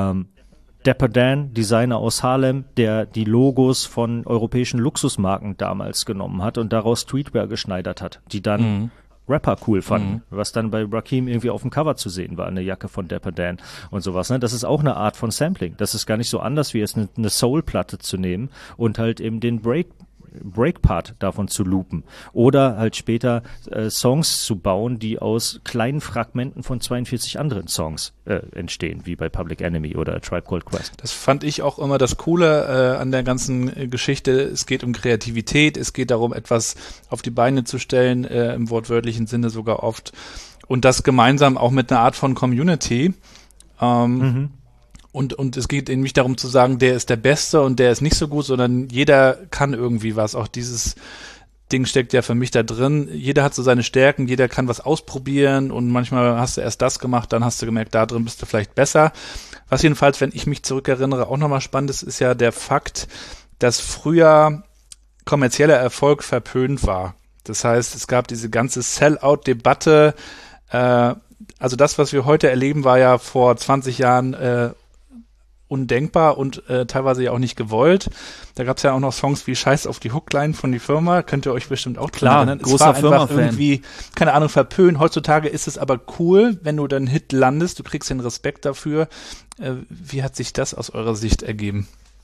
Dapper Dan, Designer aus Harlem, der die Logos von europäischen Luxusmarken damals genommen hat und daraus Streetwear geschneidert hat, die dann Rapper cool fanden, was dann bei Rakim irgendwie auf dem Cover zu sehen war, eine Jacke von Dapper Dan und sowas. Ne? Das ist auch eine Art von Sampling. Das ist gar nicht so anders, wie jetzt eine Soul-Platte zu nehmen und halt eben den Break-Part davon zu loopen oder halt später Songs zu bauen, die aus kleinen Fragmenten von 42 anderen Songs entstehen, wie bei Public Enemy oder A Tribe Called Quest. Das fand ich auch immer das Coole an der ganzen Geschichte. Es geht um Kreativität, es geht darum, etwas auf die Beine zu stellen, im wortwörtlichen Sinne sogar oft. Und das gemeinsam auch mit einer Art von Community. Und es geht eben nicht darum zu sagen, der ist der Beste und der ist nicht so gut, sondern jeder kann irgendwie was. Auch dieses Ding steckt ja für mich da drin. Jeder hat so seine Stärken, jeder kann was ausprobieren und manchmal hast du erst das gemacht, dann hast du gemerkt, da drin bist du vielleicht besser. Was jedenfalls, wenn ich mich zurückerinnere, auch nochmal spannend ist ja der Fakt, dass früher kommerzieller Erfolg verpönt war. Das heißt, es gab diese ganze Sell-out-Debatte. Also das, was wir heute erleben, war ja vor 20 Jahren undenkbar und teilweise ja auch nicht gewollt. Da gab es ja auch noch Songs wie Scheiß auf die Hookline von die Firma, könnt ihr euch bestimmt auch dran erinnern. Großer es war einfach Firma-Fan. irgendwie, keine Ahnung, verpönt. Heutzutage ist es aber cool, wenn du dann Hit landest, du kriegst den Respekt dafür. Wie hat sich das aus eurer Sicht ergeben?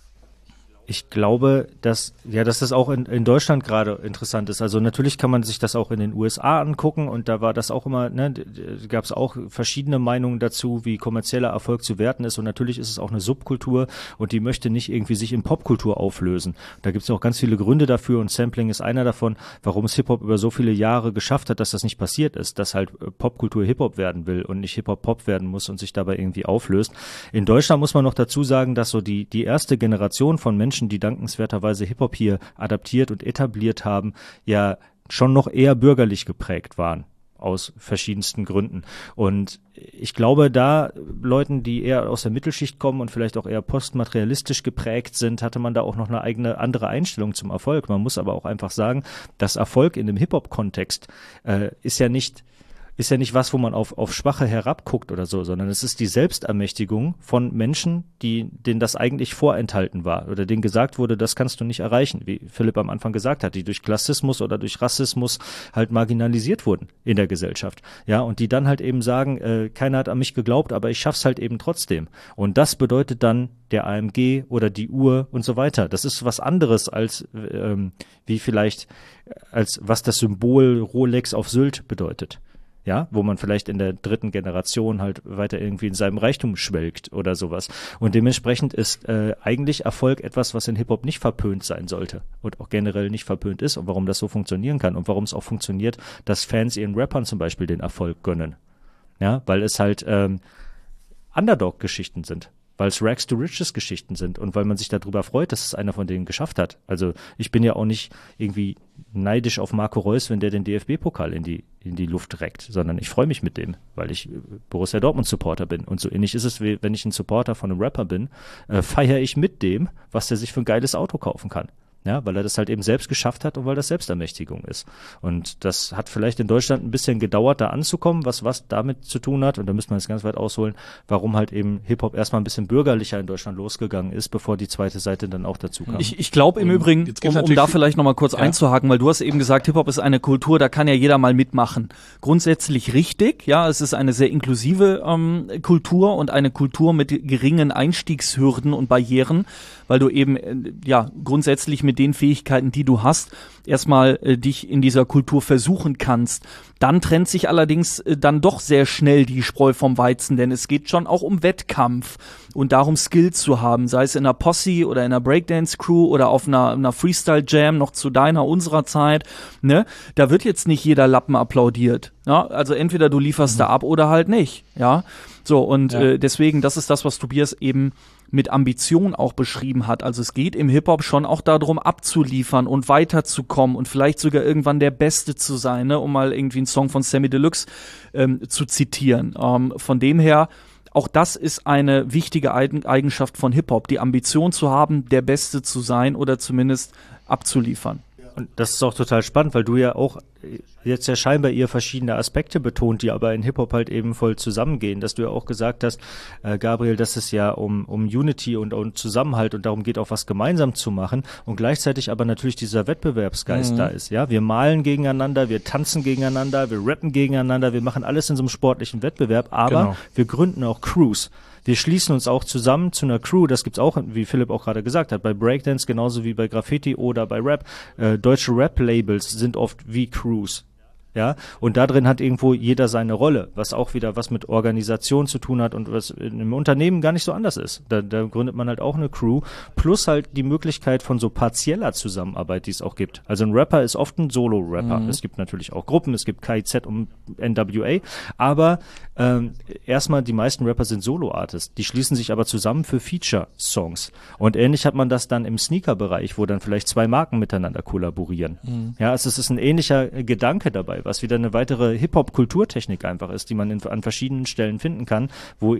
Ich glaube, dass das auch in Deutschland gerade interessant ist. Also natürlich kann man sich das auch in den USA angucken und da war das auch immer, gab es auch verschiedene Meinungen dazu, wie kommerzieller Erfolg zu werten ist und natürlich ist es auch eine Subkultur und die möchte nicht irgendwie sich in Popkultur auflösen. Da gibt es auch ganz viele Gründe dafür und Sampling ist einer davon, warum es Hip-Hop über so viele Jahre geschafft hat, dass das nicht passiert ist, dass halt Popkultur Hip-Hop werden will und nicht Hip-Hop Pop werden muss und sich dabei irgendwie auflöst. In Deutschland muss man noch dazu sagen, dass so die erste Generation von Menschen, die dankenswerterweise Hip-Hop hier adaptiert und etabliert haben, ja schon noch eher bürgerlich geprägt waren, aus verschiedensten Gründen. Und ich glaube, da Leuten, die eher aus der Mittelschicht kommen und vielleicht auch eher postmaterialistisch geprägt sind, hatte man da auch noch eine andere Einstellung zum Erfolg. Man muss aber auch einfach sagen, dass Erfolg in dem Hip-Hop-Kontext ist ja nicht was, wo man auf Schwache herabguckt oder so, sondern es ist die Selbstermächtigung von Menschen, denen das eigentlich vorenthalten war oder denen gesagt wurde, das kannst du nicht erreichen, wie Philipp am Anfang gesagt hat, die durch Klassismus oder durch Rassismus halt marginalisiert wurden in der Gesellschaft. Ja, und die dann halt eben sagen, keiner hat an mich geglaubt, aber ich schaff's halt eben trotzdem. Und das bedeutet dann der AMG oder die Uhr und so weiter. Das ist was anderes als wie vielleicht als was das Symbol Rolex auf Sylt bedeutet. Ja, wo man vielleicht in der 3. Generation halt weiter irgendwie in seinem Reichtum schwelgt oder sowas. Und dementsprechend ist eigentlich Erfolg etwas, was in Hip-Hop nicht verpönt sein sollte und auch generell nicht verpönt ist und warum das so funktionieren kann und warum es auch funktioniert, dass Fans ihren Rappern zum Beispiel den Erfolg gönnen. Ja, weil es halt Underdog-Geschichten sind. Weil es Rags to Riches Geschichten sind und weil man sich darüber freut, dass es einer von denen geschafft hat. Also ich bin ja auch nicht irgendwie neidisch auf Marco Reus, wenn der den DFB-Pokal in die Luft reckt, sondern ich freue mich mit dem, weil ich Borussia Dortmund Supporter bin. Und so ähnlich ist es, wie wenn ich ein Supporter von einem Rapper bin, feiere ich mit dem, was der sich für ein geiles Auto kaufen kann. Ja, weil er das halt eben selbst geschafft hat und weil das Selbstermächtigung ist. Und das hat vielleicht in Deutschland ein bisschen gedauert, da anzukommen, was damit zu tun hat. Und da müsste man jetzt ganz weit ausholen, warum halt eben Hip-Hop erstmal ein bisschen bürgerlicher in Deutschland losgegangen ist, bevor die zweite Seite dann auch dazu kam. Ich glaube im Übrigen, um da vielleicht nochmal kurz einzuhaken, weil du hast eben gesagt, Hip-Hop ist eine Kultur, da kann ja jeder mal mitmachen. Grundsätzlich richtig, ja, es ist eine sehr inklusive Kultur und eine Kultur mit geringen Einstiegshürden und Barrieren, weil du eben grundsätzlich mit den Fähigkeiten, die du hast, erstmal dich in dieser Kultur versuchen kannst. Dann trennt sich allerdings dann doch sehr schnell die Spreu vom Weizen, denn es geht schon auch um Wettkampf und darum, Skills zu haben, sei es in einer Posse oder in einer Breakdance-Crew oder auf einer Freestyle-Jam noch zu unserer Zeit, ne? Da wird jetzt nicht jeder Lappen applaudiert, ja? Also entweder du lieferst da ab oder halt nicht, ja? So, und deswegen, das ist das, was Tobias eben mit Ambition auch beschrieben hat. Also es geht im Hip-Hop schon auch darum, abzuliefern und weiterzukommen und vielleicht sogar irgendwann der Beste zu sein, ne? Um mal irgendwie einen Song von Samy Deluxe zu zitieren. Von dem her, auch das ist eine wichtige Eigenschaft von Hip-Hop, die Ambition zu haben, der Beste zu sein oder zumindest abzuliefern. Und das ist auch total spannend, weil du ja auch jetzt ja scheinbar eher verschiedene Aspekte betont, die aber in Hip-Hop halt eben voll zusammengehen, dass du ja auch gesagt hast, Gabriel, dass es ja um Unity und Zusammenhalt und darum geht, auch was gemeinsam zu machen und gleichzeitig aber natürlich dieser Wettbewerbsgeist da ist, ja, wir malen gegeneinander, wir tanzen gegeneinander, wir rappen gegeneinander, wir machen alles in so einem sportlichen Wettbewerb, aber wir gründen auch Crews. Wir schließen uns auch zusammen zu einer Crew, das gibt's auch, wie Philipp auch gerade gesagt hat, bei Breakdance genauso wie bei Graffiti oder bei Rap. Deutsche Rap-Labels sind oft wie Crews. Ja, und da drin hat irgendwo jeder seine Rolle, was auch wieder was mit Organisation zu tun hat und was in einem Unternehmen gar nicht so anders ist. Da gründet man halt auch eine Crew, plus halt die Möglichkeit von so partieller Zusammenarbeit, die es auch gibt. Also ein Rapper ist oft ein Solo-Rapper. Es gibt natürlich auch Gruppen, es gibt KIZ und NWA, aber erstmal die meisten Rapper sind Solo-Artists. Die schließen sich aber zusammen für Feature-Songs. Und ähnlich hat man das dann im Sneaker-Bereich, wo dann vielleicht zwei Marken miteinander kollaborieren. Ja, also es ist ein ähnlicher Gedanke dabei, was wieder eine weitere Hip-Hop-Kulturtechnik einfach ist, die man an verschiedenen Stellen finden kann, wo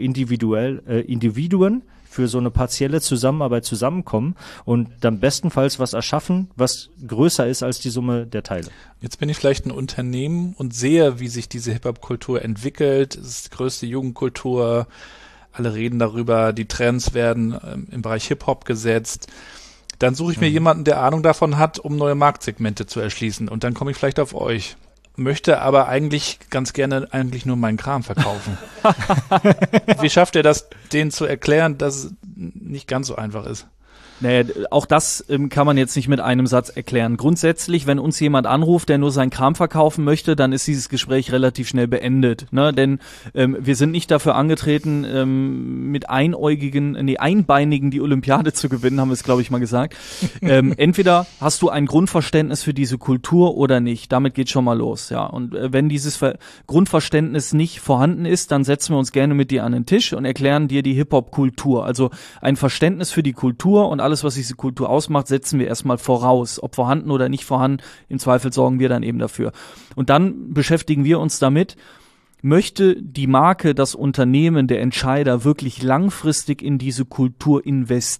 Individuen für so eine partielle Zusammenarbeit zusammenkommen und dann bestenfalls was erschaffen, was größer ist als die Summe der Teile. Jetzt bin ich vielleicht ein Unternehmen und sehe, wie sich diese Hip-Hop-Kultur entwickelt. Es ist die größte Jugendkultur. Alle reden darüber, die Trends werden im Bereich Hip-Hop gesetzt. Dann suche ich mir jemanden, der Ahnung davon hat, um neue Marktsegmente zu erschließen. Und dann komme ich vielleicht auf euch. Möchte aber eigentlich ganz gerne nur meinen Kram verkaufen. Wie schafft ihr das, denen zu erklären, dass es nicht ganz so einfach ist? Naja, auch das kann man jetzt nicht mit einem Satz erklären. Grundsätzlich, wenn uns jemand anruft, der nur seinen Kram verkaufen möchte, dann ist dieses Gespräch relativ schnell beendet, ne? Denn wir sind nicht dafür angetreten, mit Einbeinigen die Olympiade zu gewinnen, haben wir es, glaube ich, mal gesagt. Entweder hast du ein Grundverständnis für diese Kultur oder nicht. Damit geht schon mal los, ja. Und wenn dieses Grundverständnis nicht vorhanden ist, dann setzen wir uns gerne mit dir an den Tisch und erklären dir die Hip-Hop-Kultur. Also ein Verständnis für die Kultur und alles, was diese Kultur ausmacht, setzen wir erstmal voraus. Ob vorhanden oder nicht vorhanden, im Zweifel sorgen wir dann eben dafür. Und dann beschäftigen wir uns damit, möchte die Marke, das Unternehmen, der Entscheider wirklich langfristig in diese Kultur investieren,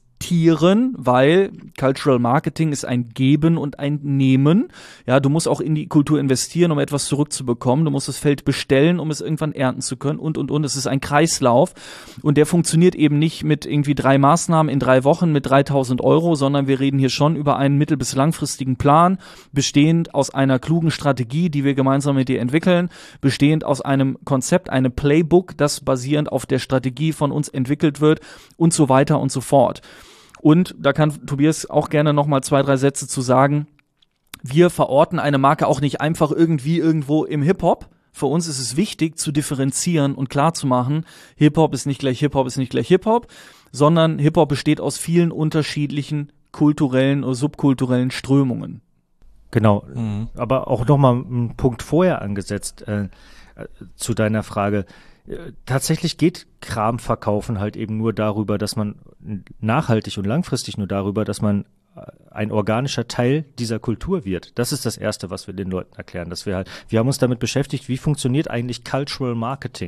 weil Cultural Marketing ist ein Geben und ein Nehmen. Ja, du musst auch in die Kultur investieren, um etwas zurückzubekommen. Du musst das Feld bestellen, um es irgendwann ernten zu können und. Es ist ein Kreislauf und der funktioniert eben nicht mit irgendwie 3 Maßnahmen in 3 Wochen mit 3.000 €, sondern wir reden hier schon über einen mittel- bis langfristigen Plan, bestehend aus einer klugen Strategie, die wir gemeinsam mit dir entwickeln, bestehend aus einem Konzept, einem Playbook, das basierend auf der Strategie von uns entwickelt wird und so weiter und so fort. Und da kann Tobias auch gerne nochmal 2, 3 Sätze zu sagen. Wir verorten eine Marke auch nicht einfach irgendwie irgendwo im Hip-Hop. Für uns ist es wichtig zu differenzieren und klar zu machen, Hip-Hop ist nicht gleich Hip-Hop, ist nicht gleich Hip-Hop, sondern Hip-Hop besteht aus vielen unterschiedlichen kulturellen oder subkulturellen Strömungen. Genau, aber auch nochmal einen Punkt vorher angesetzt zu deiner Frage. Tatsächlich geht Kramverkaufen halt eben nur darüber, dass man nachhaltig und langfristig nur darüber, dass man ein organischer Teil dieser Kultur wird. Das ist das Erste, was wir den Leuten erklären, dass wir haben uns damit beschäftigt, wie funktioniert eigentlich Cultural Marketing?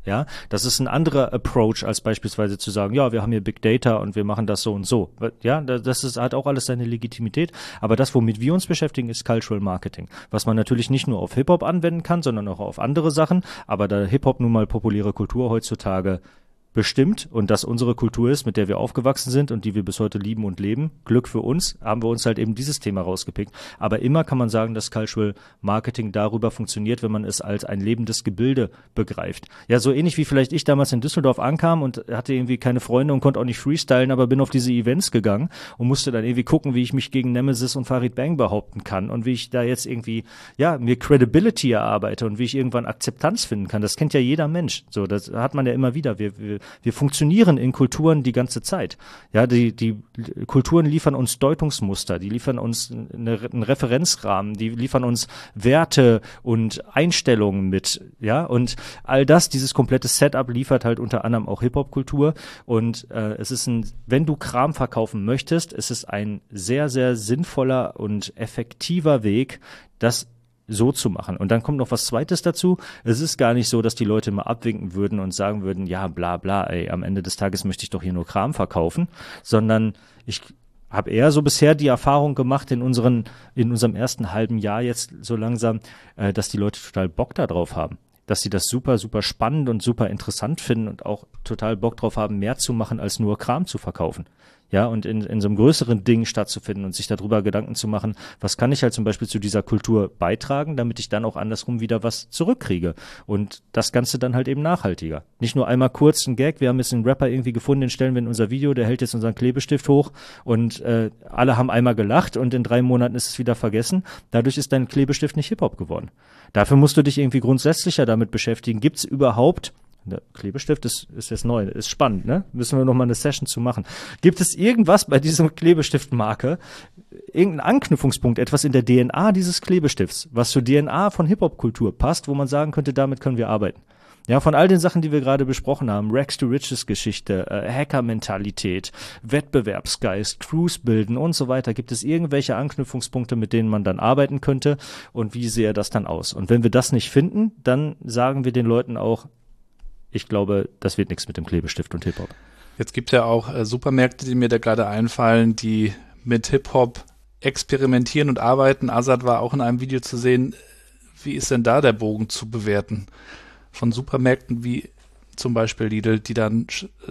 Ja, das ist ein anderer Approach, als beispielsweise zu sagen, ja, wir haben hier Big Data und wir machen das so und so. Ja, hat auch alles seine Legitimität. Aber das, womit wir uns beschäftigen, ist Cultural Marketing. Was man natürlich nicht nur auf Hip-Hop anwenden kann, sondern auch auf andere Sachen. Aber da Hip-Hop nun mal populäre Kultur heutzutage bestimmt und das unsere Kultur ist, mit der wir aufgewachsen sind und die wir bis heute lieben und leben, Glück für uns, haben wir uns halt eben dieses Thema rausgepickt. Aber immer kann man sagen, dass Cultural Marketing darüber funktioniert, wenn man es als ein lebendes Gebilde begreift. Ja, so ähnlich wie vielleicht ich damals in Düsseldorf ankam und hatte irgendwie keine Freunde und konnte auch nicht freestylen, aber bin auf diese Events gegangen und musste dann irgendwie gucken, wie ich mich gegen Nemesis und Farid Bang behaupten kann und wie ich da jetzt irgendwie, ja, mir Credibility erarbeite und wie ich irgendwann Akzeptanz finden kann. Das kennt ja jeder Mensch. So, das hat man ja immer wieder. Wir funktionieren in Kulturen die ganze Zeit. Ja, die Kulturen liefern uns Deutungsmuster, die liefern uns einen Referenzrahmen, die liefern uns Werte und Einstellungen mit, ja, und all das, dieses komplette Setup liefert halt unter anderem auch Hip-Hop-Kultur und es ist wenn du Kram verkaufen möchtest, ist es ein sehr, sehr sinnvoller und effektiver Weg, das so zu machen. Und dann kommt noch was Zweites dazu. Es ist gar nicht so, dass die Leute mal abwinken würden und sagen würden, ja, bla bla, ey, am Ende des Tages möchte ich doch hier nur Kram verkaufen, sondern ich habe eher so bisher die Erfahrung gemacht in unserem ersten halben Jahr jetzt so langsam, dass die Leute total Bock da drauf haben. Dass sie das super, super spannend und super interessant finden und auch total Bock drauf haben, mehr zu machen, als nur Kram zu verkaufen. Ja, und in so einem größeren Ding stattzufinden und sich darüber Gedanken zu machen, was kann ich halt zum Beispiel zu dieser Kultur beitragen, damit ich dann auch andersrum wieder was zurückkriege. Und das Ganze dann halt eben nachhaltiger. Nicht nur einmal kurz ein Gag, wir haben jetzt einen Rapper irgendwie gefunden, den stellen wir in unser Video, der hält jetzt unseren Klebestift hoch und alle haben einmal gelacht und in 3 Monaten ist es wieder vergessen. Dadurch ist dein Klebestift nicht Hip-Hop geworden. Dafür musst du dich irgendwie grundsätzlicher damit beschäftigen. Gibt's überhaupt der Klebestift ist jetzt neu, ist spannend, ne? Müssen wir noch mal eine Session zu machen. Gibt es irgendwas bei diesem Klebestiftmarke, irgendeinen Anknüpfungspunkt, etwas in der DNA dieses Klebestifts, was zur DNA von Hip-Hop-Kultur passt, wo man sagen könnte, damit können wir arbeiten? Ja, von all den Sachen, die wir gerade besprochen haben, Rags to Riches Geschichte, Hacker-Mentalität, Wettbewerbsgeist, Crews bilden und so weiter, gibt es irgendwelche Anknüpfungspunkte, mit denen man dann arbeiten könnte und wie sähe das dann aus? Und wenn wir das nicht finden, dann sagen wir den Leuten auch, ich glaube, das wird nichts mit dem Klebestift und Hip-Hop. Jetzt gibt es ja auch Supermärkte, die mir da gerade einfallen, die mit Hip-Hop experimentieren und arbeiten. Azad war auch in einem Video zu sehen. Wie ist denn da der Bogen zu bewerten? Von Supermärkten wie zum Beispiel Lidl, die dann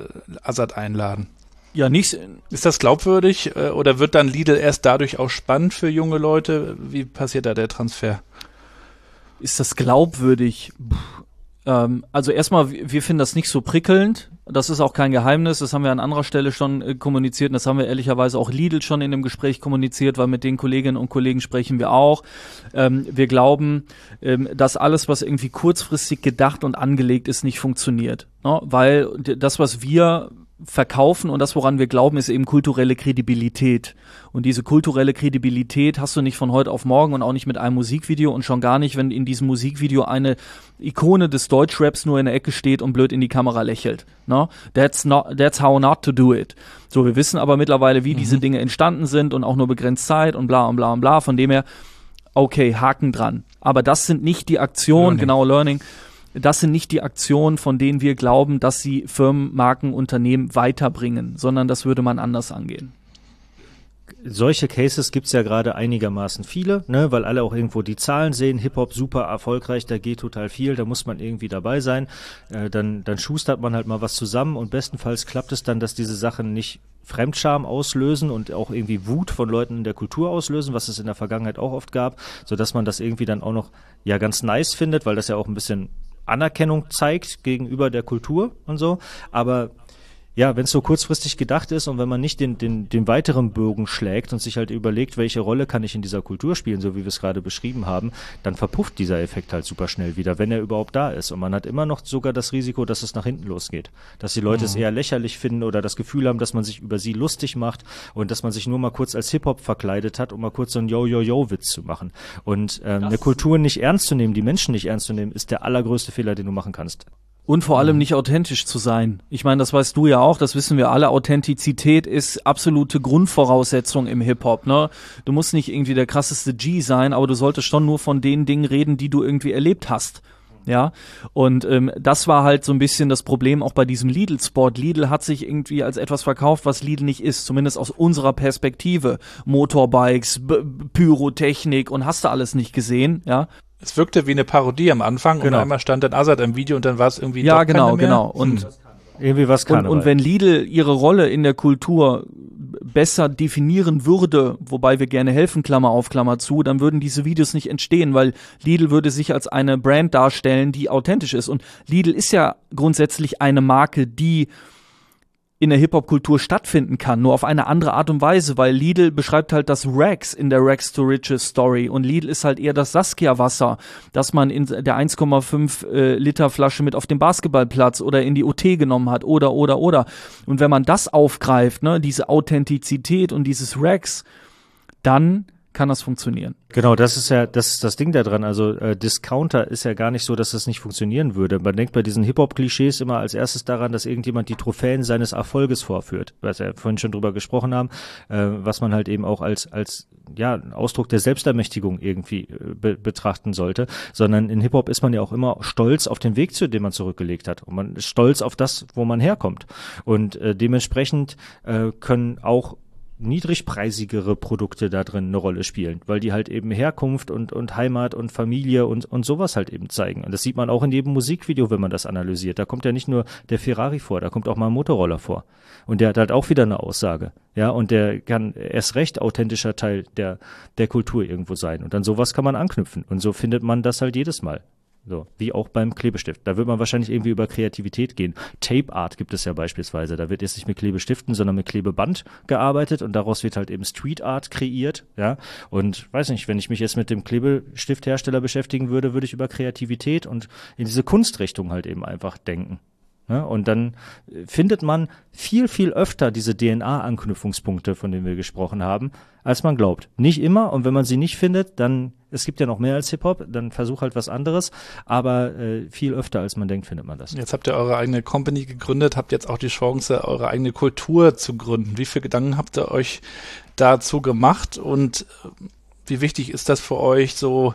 Azad einladen. Ja, nicht. Ist das glaubwürdig oder wird dann Lidl erst dadurch auch spannend für junge Leute? Wie passiert da der Transfer? Ist das glaubwürdig? Also erstmal, wir finden das nicht so prickelnd. Das ist auch kein Geheimnis. Das haben wir an anderer Stelle schon kommuniziert. Und das haben wir ehrlicherweise auch Lidl schon in dem Gespräch kommuniziert, weil mit den Kolleginnen und Kollegen sprechen wir auch. Wir glauben, dass alles, was irgendwie kurzfristig gedacht und angelegt ist, nicht funktioniert. Ne? Weil das, was wir verkaufen und das, woran wir glauben, ist eben kulturelle Kredibilität. Und diese kulturelle Kredibilität hast du nicht von heute auf morgen und auch nicht mit einem Musikvideo und schon gar nicht, wenn in diesem Musikvideo eine Ikone des Deutschraps nur in der Ecke steht und blöd in die Kamera lächelt. No? That's how not to do it. So, wir wissen aber mittlerweile, wie diese Dinge entstanden sind und auch nur begrenzt Zeit und bla und bla und bla. Von dem her, okay, Haken dran. Aber das sind nicht die Aktionen, Learning. Das sind nicht die Aktionen, von denen wir glauben, dass sie Firmen, Marken, Unternehmen weiterbringen, sondern das würde man anders angehen. Solche Cases gibt's ja gerade einigermaßen viele, ne, weil alle auch irgendwo die Zahlen sehen, Hip-Hop super erfolgreich, da geht total viel, da muss man irgendwie dabei sein, dann schustert man halt mal was zusammen und bestenfalls klappt es dann, dass diese Sachen nicht Fremdscham auslösen und auch irgendwie Wut von Leuten in der Kultur auslösen, was es in der Vergangenheit auch oft gab, sodass man das irgendwie dann auch noch ja ganz nice findet, weil das ja auch ein bisschen Anerkennung zeigt gegenüber der Kultur und so, aber ja, wenn es so kurzfristig gedacht ist und wenn man nicht den weiteren Bogen schlägt und sich halt überlegt, welche Rolle kann ich in dieser Kultur spielen, so wie wir es gerade beschrieben haben, dann verpufft dieser Effekt halt super schnell wieder, wenn er überhaupt da ist. Und man hat immer noch sogar das Risiko, dass es nach hinten losgeht. Dass die Leute es eher lächerlich finden oder das Gefühl haben, dass man sich über sie lustig macht und dass man sich nur mal kurz als Hip-Hop verkleidet hat, um mal kurz so einen Yo-Yo-Yo-Witz zu machen. Und eine Kultur nicht ernst zu nehmen, die Menschen nicht ernst zu nehmen, ist der allergrößte Fehler, den du machen kannst. Und vor allem nicht authentisch zu sein. Ich meine, das weißt du ja auch, das wissen wir alle. Authentizität ist absolute Grundvoraussetzung im Hip-Hop, ne? Du musst nicht irgendwie der krasseste G sein, aber du solltest schon nur von den Dingen reden, die du irgendwie erlebt hast. Ja, und das war halt so ein bisschen das Problem auch bei diesem Lidl-Spot. Lidl hat sich irgendwie als etwas verkauft, was Lidl nicht ist, zumindest aus unserer Perspektive. Motorbikes, Pyrotechnik und hast du alles nicht gesehen, ja. Es wirkte wie eine Parodie am Anfang und einmal stand dann Azad im Video und dann war es irgendwie ja, doch keine mehr. Genau. Und irgendwie was kann. Und wenn Lidl ihre Rolle in der Kultur besser definieren würde, wobei wir gerne helfen, Klammer auf, Klammer zu, dann würden diese Videos nicht entstehen, weil Lidl würde sich als eine Brand darstellen, die authentisch ist. Und Lidl ist ja grundsätzlich eine Marke, die in der Hip-Hop-Kultur stattfinden kann, nur auf eine andere Art und Weise, weil Lidl beschreibt halt das Rags in der Rags to Riches Story und Lidl ist halt eher das Saskia-Wasser, das man in der 1,5 Liter Flasche mit auf dem Basketballplatz oder in die OT genommen hat oder. Und wenn man das aufgreift, ne, diese Authentizität und dieses Rags, dann kann das funktionieren. Genau, das ist ja das Ding da dran. Also Discounter ist ja gar nicht so, dass das nicht funktionieren würde. Man denkt bei diesen Hip-Hop-Klischees immer als erstes daran, dass irgendjemand die Trophäen seines Erfolges vorführt, was wir vorhin schon drüber gesprochen haben, was man halt eben auch als Ausdruck der Selbstermächtigung irgendwie betrachten sollte. Sondern in Hip-Hop ist man ja auch immer stolz auf den Weg, zu dem man zurückgelegt hat. Und man ist stolz auf das, wo man herkommt. Und dementsprechend können auch niedrigpreisigere Produkte da drin eine Rolle spielen, weil die halt eben Herkunft und Heimat und Familie und sowas halt eben zeigen. Und das sieht man auch in jedem Musikvideo, wenn man das analysiert. Da kommt ja nicht nur der Ferrari vor, da kommt auch mal ein Motorroller vor. Und der hat halt auch wieder eine Aussage. Ja, und der kann erst recht authentischer Teil der Kultur irgendwo sein. Und an sowas kann man anknüpfen. Und so findet man das halt jedes Mal. So, wie auch beim Klebestift. Da wird man wahrscheinlich irgendwie über Kreativität gehen. Tape Art gibt es ja beispielsweise. Da wird jetzt nicht mit Klebestiften, sondern mit Klebeband gearbeitet und daraus wird halt eben Street Art kreiert. Ja, und weiß nicht, wenn ich mich jetzt mit dem Klebestifthersteller beschäftigen würde, würde ich über Kreativität und in diese Kunstrichtung halt eben einfach denken. Ja, und dann findet man viel, viel öfter diese DNA-Anknüpfungspunkte, von denen wir gesprochen haben, als man glaubt. Nicht immer, und wenn man sie nicht findet, dann, es gibt ja noch mehr als Hip-Hop, dann versuch halt was anderes, aber viel öfter, als man denkt, findet man das. Jetzt habt ihr eure eigene Company gegründet, habt jetzt auch die Chance, eure eigene Kultur zu gründen. Wie viele Gedanken habt ihr euch dazu gemacht und wie wichtig ist das für euch so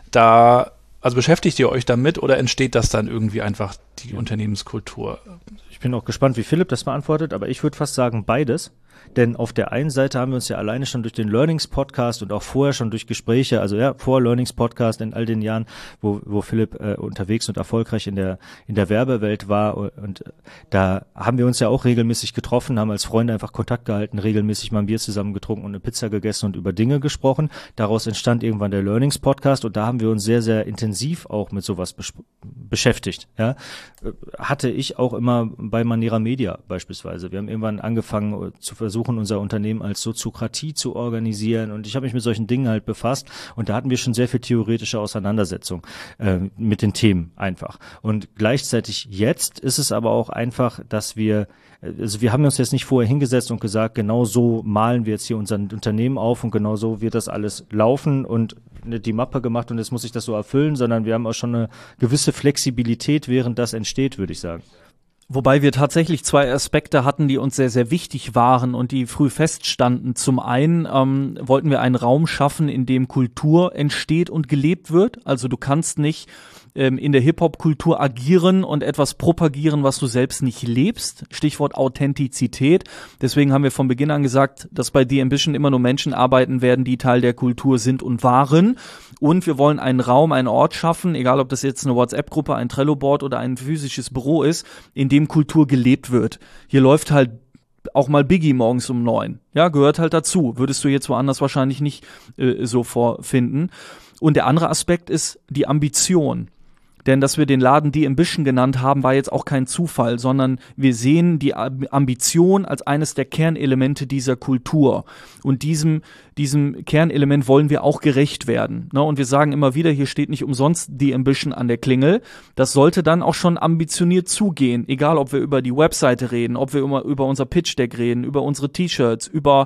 da? Also beschäftigt ihr euch damit oder entsteht das dann irgendwie einfach die Unternehmenskultur? Ich bin auch gespannt, wie Philipp das beantwortet, aber ich würde fast sagen beides. Denn auf der einen Seite haben wir uns ja alleine schon durch den Learnings-Podcast und auch vorher schon durch Gespräche, also ja, vor Learnings-Podcast in all den Jahren, wo Philipp unterwegs und erfolgreich in der Werbewelt war und da haben wir uns ja auch regelmäßig getroffen, haben als Freunde einfach Kontakt gehalten, regelmäßig mal ein Bier zusammen getrunken und eine Pizza gegessen und über Dinge gesprochen. Daraus entstand irgendwann der Learnings-Podcast und da haben wir uns sehr, sehr intensiv auch mit sowas beschäftigt. Ja, hatte ich auch immer bei Manera Media beispielsweise. Wir haben irgendwann angefangen zu versuchen, unser Unternehmen als Soziokratie zu organisieren und ich habe mich mit solchen Dingen halt befasst und da hatten wir schon sehr viel theoretische Auseinandersetzung mit den Themen einfach. Und gleichzeitig jetzt ist es aber auch einfach, dass wir haben uns jetzt nicht vorher hingesetzt und gesagt, genau so malen wir jetzt hier unser Unternehmen auf und genau so wird das alles laufen und die Mappe gemacht und jetzt muss ich das so erfüllen, sondern wir haben auch schon eine gewisse Flexibilität, während das entsteht, würde ich sagen. Wobei wir tatsächlich zwei Aspekte hatten, die uns sehr, sehr wichtig waren und die früh feststanden. Zum einen wollten wir einen Raum schaffen, in dem Kultur entsteht und gelebt wird. Also du kannst nicht in der Hip-Hop-Kultur agieren und etwas propagieren, was du selbst nicht lebst. Stichwort Authentizität. Deswegen haben wir von Beginn an gesagt, dass bei The Ambition immer nur Menschen arbeiten werden, die Teil der Kultur sind und waren. Und wir wollen einen Raum, einen Ort schaffen, egal ob das jetzt eine WhatsApp-Gruppe, ein Trello-Board oder ein physisches Büro ist, in dem Kultur gelebt wird. Hier läuft halt auch mal Biggie morgens um 9. Ja, gehört halt dazu. Würdest du jetzt woanders wahrscheinlich nicht so vorfinden. Und der andere Aspekt ist die Ambition. Denn dass wir den Laden The Ambition genannt haben, war jetzt auch kein Zufall, sondern wir sehen die Ambition als eines der Kernelemente dieser Kultur. Und diesem Kernelement wollen wir auch gerecht werden. Und wir sagen immer wieder, hier steht nicht umsonst The Ambition an der Klingel. Das sollte dann auch schon ambitioniert zugehen. Egal, ob wir über die Webseite reden, ob wir über unser Pitch-Deck reden, über unsere T-Shirts, über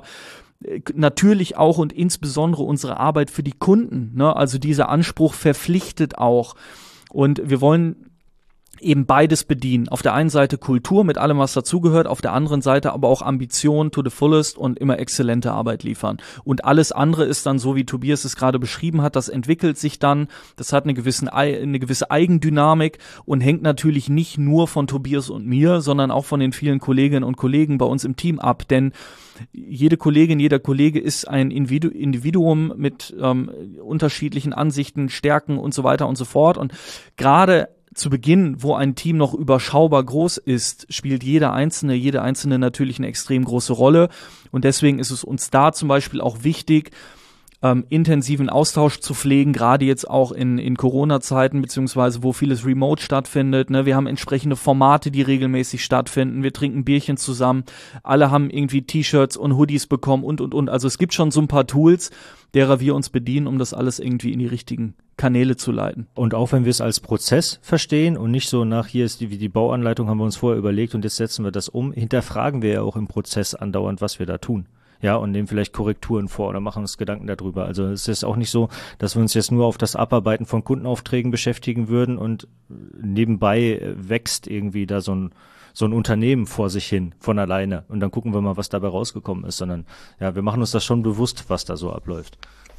natürlich auch und insbesondere unsere Arbeit für die Kunden. Also dieser Anspruch verpflichtet auch. Und wir wollen eben beides bedienen. Auf der einen Seite Kultur mit allem, was dazugehört, auf der anderen Seite aber auch Ambition to the fullest und immer exzellente Arbeit liefern. Und alles andere ist dann so, wie Tobias es gerade beschrieben hat, das entwickelt sich dann, das hat eine gewisse Eigendynamik und hängt natürlich nicht nur von Tobias und mir, sondern auch von den vielen Kolleginnen und Kollegen bei uns im Team ab, denn jede Kollegin, jeder Kollege ist ein Individuum mit unterschiedlichen Ansichten, Stärken und so weiter und so fort. Und gerade zu Beginn, wo ein Team noch überschaubar groß ist, spielt jede einzelne natürlich eine extrem große Rolle. Und deswegen ist es uns da zum Beispiel auch wichtig, intensiven Austausch zu pflegen, gerade jetzt auch in Corona-Zeiten, beziehungsweise wo vieles remote stattfindet. Ne? Wir haben entsprechende Formate, die regelmäßig stattfinden. Wir trinken Bierchen zusammen. Alle haben irgendwie T-Shirts und Hoodies bekommen und. Also es gibt schon so ein paar Tools, derer wir uns bedienen, um das alles irgendwie in die richtigen Kanäle zu leiten. Und auch wenn wir es als Prozess verstehen und nicht so nach, hier ist die Bauanleitung, haben wir uns vorher überlegt und jetzt setzen wir das um, hinterfragen wir ja auch im Prozess andauernd, was wir da tun. Ja, und nehmen vielleicht Korrekturen vor oder machen uns Gedanken darüber. Also es ist auch nicht so, dass wir uns jetzt nur auf das Abarbeiten von Kundenaufträgen beschäftigen würden und nebenbei wächst irgendwie da so ein Unternehmen vor sich hin von alleine und dann gucken wir mal, was dabei rausgekommen ist, sondern ja, wir machen uns das schon bewusst, was da so abläuft.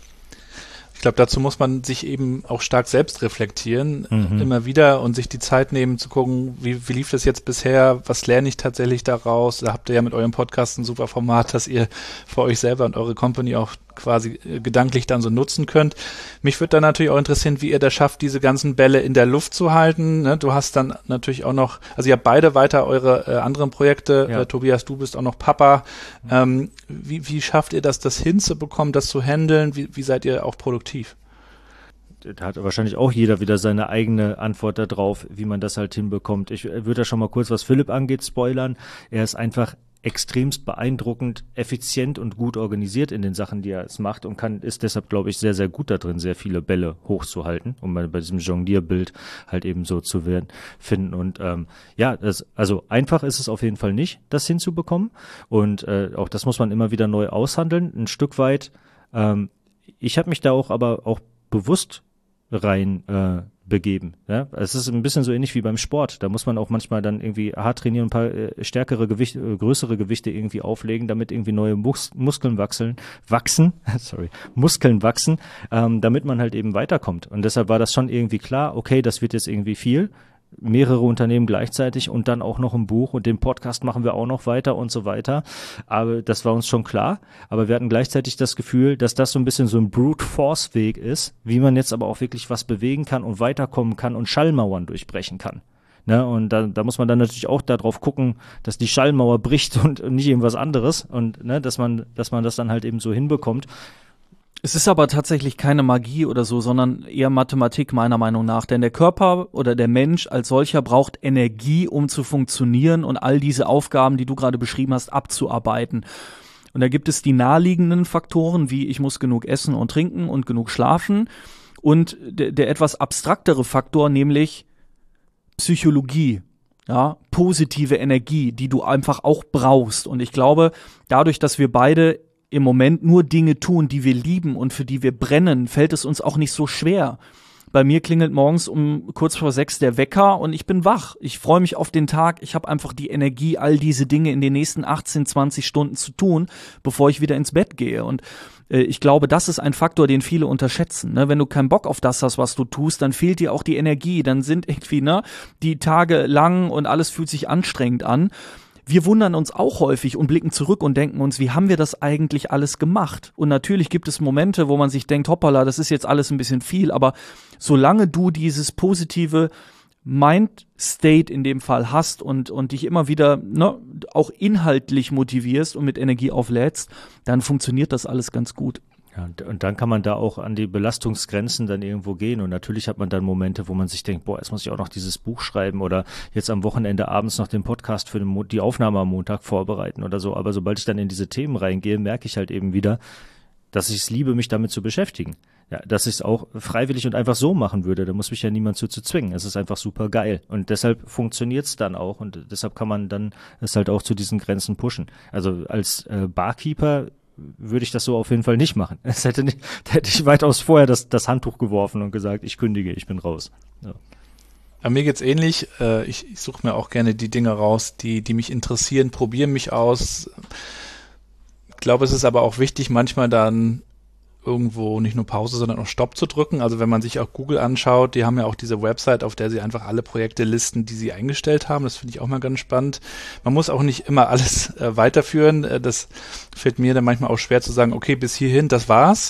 Ich glaube, dazu muss man sich eben auch stark selbst reflektieren, immer wieder und sich die Zeit nehmen zu gucken, wie lief das jetzt bisher, was lerne ich tatsächlich daraus? Da habt ihr ja mit eurem Podcast ein super Format, das ihr für euch selber und eure Company auch quasi gedanklich dann so nutzen könnt. Mich würde dann natürlich auch interessieren, wie ihr das schafft, diese ganzen Bälle in der Luft zu halten. Ne? Du hast dann natürlich auch noch, also ihr habt beide weiter eure anderen Projekte. Ja. Tobias, du bist auch noch Papa. Wie schafft ihr das hinzubekommen, das zu handeln? Wie seid ihr auch produktiv? Da hat wahrscheinlich auch jeder wieder seine eigene Antwort darauf, wie man das halt hinbekommt. Ich würde da schon mal kurz, was Philipp angeht, spoilern. Er ist einfach extremst beeindruckend, effizient und gut organisiert in den Sachen, die er es macht und ist deshalb, glaube ich, sehr, sehr gut da drin, sehr viele Bälle hochzuhalten, um bei diesem Jonglierbild halt eben so zu finden. Und also einfach ist es auf jeden Fall nicht, das hinzubekommen. Und auch das muss man immer wieder neu aushandeln, ein Stück weit. Ich habe mich da aber auch bewusst rein begeben. Ja? Es ist ein bisschen so ähnlich wie beim Sport. Da muss man auch manchmal dann irgendwie hart trainieren, ein paar größere Gewichte irgendwie auflegen, damit irgendwie neue Muskeln wachsen, damit man halt eben weiterkommt. Und deshalb war das schon irgendwie klar, okay, das wird jetzt irgendwie viel. Mehrere Unternehmen gleichzeitig und dann auch noch ein Buch und den Podcast machen wir auch noch weiter und so weiter. Aber das war uns schon klar. Aber wir hatten gleichzeitig das Gefühl, dass das so ein bisschen so ein Brute-Force-Weg ist, wie man jetzt aber auch wirklich was bewegen kann und weiterkommen kann und Schallmauern durchbrechen kann. Ne? Und da muss man dann natürlich auch darauf gucken, dass die Schallmauer bricht und nicht irgendwas anderes und ne, dass man das dann halt eben so hinbekommt. Es ist aber tatsächlich keine Magie oder so, sondern eher Mathematik meiner Meinung nach. Denn der Körper oder der Mensch als solcher braucht Energie, um zu funktionieren und all diese Aufgaben, die du gerade beschrieben hast, abzuarbeiten. Und da gibt es die naheliegenden Faktoren, wie ich muss genug essen und trinken und genug schlafen. Und der etwas abstraktere Faktor, nämlich Psychologie. Ja, positive Energie, die du einfach auch brauchst. Und ich glaube, dadurch, dass wir beide im Moment nur Dinge tun, die wir lieben und für die wir brennen, fällt es uns auch nicht so schwer. Bei mir klingelt morgens um kurz vor 6 der Wecker und ich bin wach. Ich freue mich auf den Tag. Ich habe einfach die Energie, all diese Dinge in den nächsten 18, 20 Stunden zu tun, bevor ich wieder ins Bett gehe. Und ich glaube, das ist ein Faktor, den viele unterschätzen. Ne? Wenn du keinen Bock auf das hast, was du tust, dann fehlt dir auch die Energie. Dann sind irgendwie die Tage lang und alles fühlt sich anstrengend an. Wir wundern uns auch häufig und blicken zurück und denken uns, wie haben wir das eigentlich alles gemacht? Und natürlich gibt es Momente, wo man sich denkt, hoppala, das ist jetzt alles ein bisschen viel, aber solange du dieses positive Mind-State in dem Fall hast und dich immer wieder auch inhaltlich motivierst und mit Energie auflädst, dann funktioniert das alles ganz gut. Ja, und dann kann man da auch an die Belastungsgrenzen dann irgendwo gehen und natürlich hat man dann Momente, wo man sich denkt, boah, jetzt muss ich auch noch dieses Buch schreiben oder jetzt am Wochenende abends noch den Podcast für die Aufnahme am Montag vorbereiten oder so, aber sobald ich dann in diese Themen reingehe, merke ich halt eben wieder, dass ich es liebe, mich damit zu beschäftigen. Ja, dass ich es auch freiwillig und einfach so machen würde, da muss mich ja niemand zu zwingen. Es ist einfach super geil und deshalb funktioniert es dann auch und deshalb kann man dann es halt auch zu diesen Grenzen pushen. Also als Barkeeper würde ich das so auf jeden Fall nicht machen. Da hätte ich weitaus vorher das Handtuch geworfen und gesagt, ich kündige, ich bin raus. Ja. Mir geht's ähnlich. Ich suche mir auch gerne die Dinge raus, die mich interessieren, probiere mich aus. Ich glaube, es ist aber auch wichtig, manchmal dann irgendwo nicht nur Pause, sondern auch Stopp zu drücken. Also wenn man sich auch Google anschaut, die haben ja auch diese Website, auf der sie einfach alle Projekte listen, die sie eingestellt haben. Das finde ich auch mal ganz spannend. Man muss auch nicht immer alles weiterführen. Das fällt mir dann manchmal auch schwer zu sagen, okay, bis hierhin, das war's.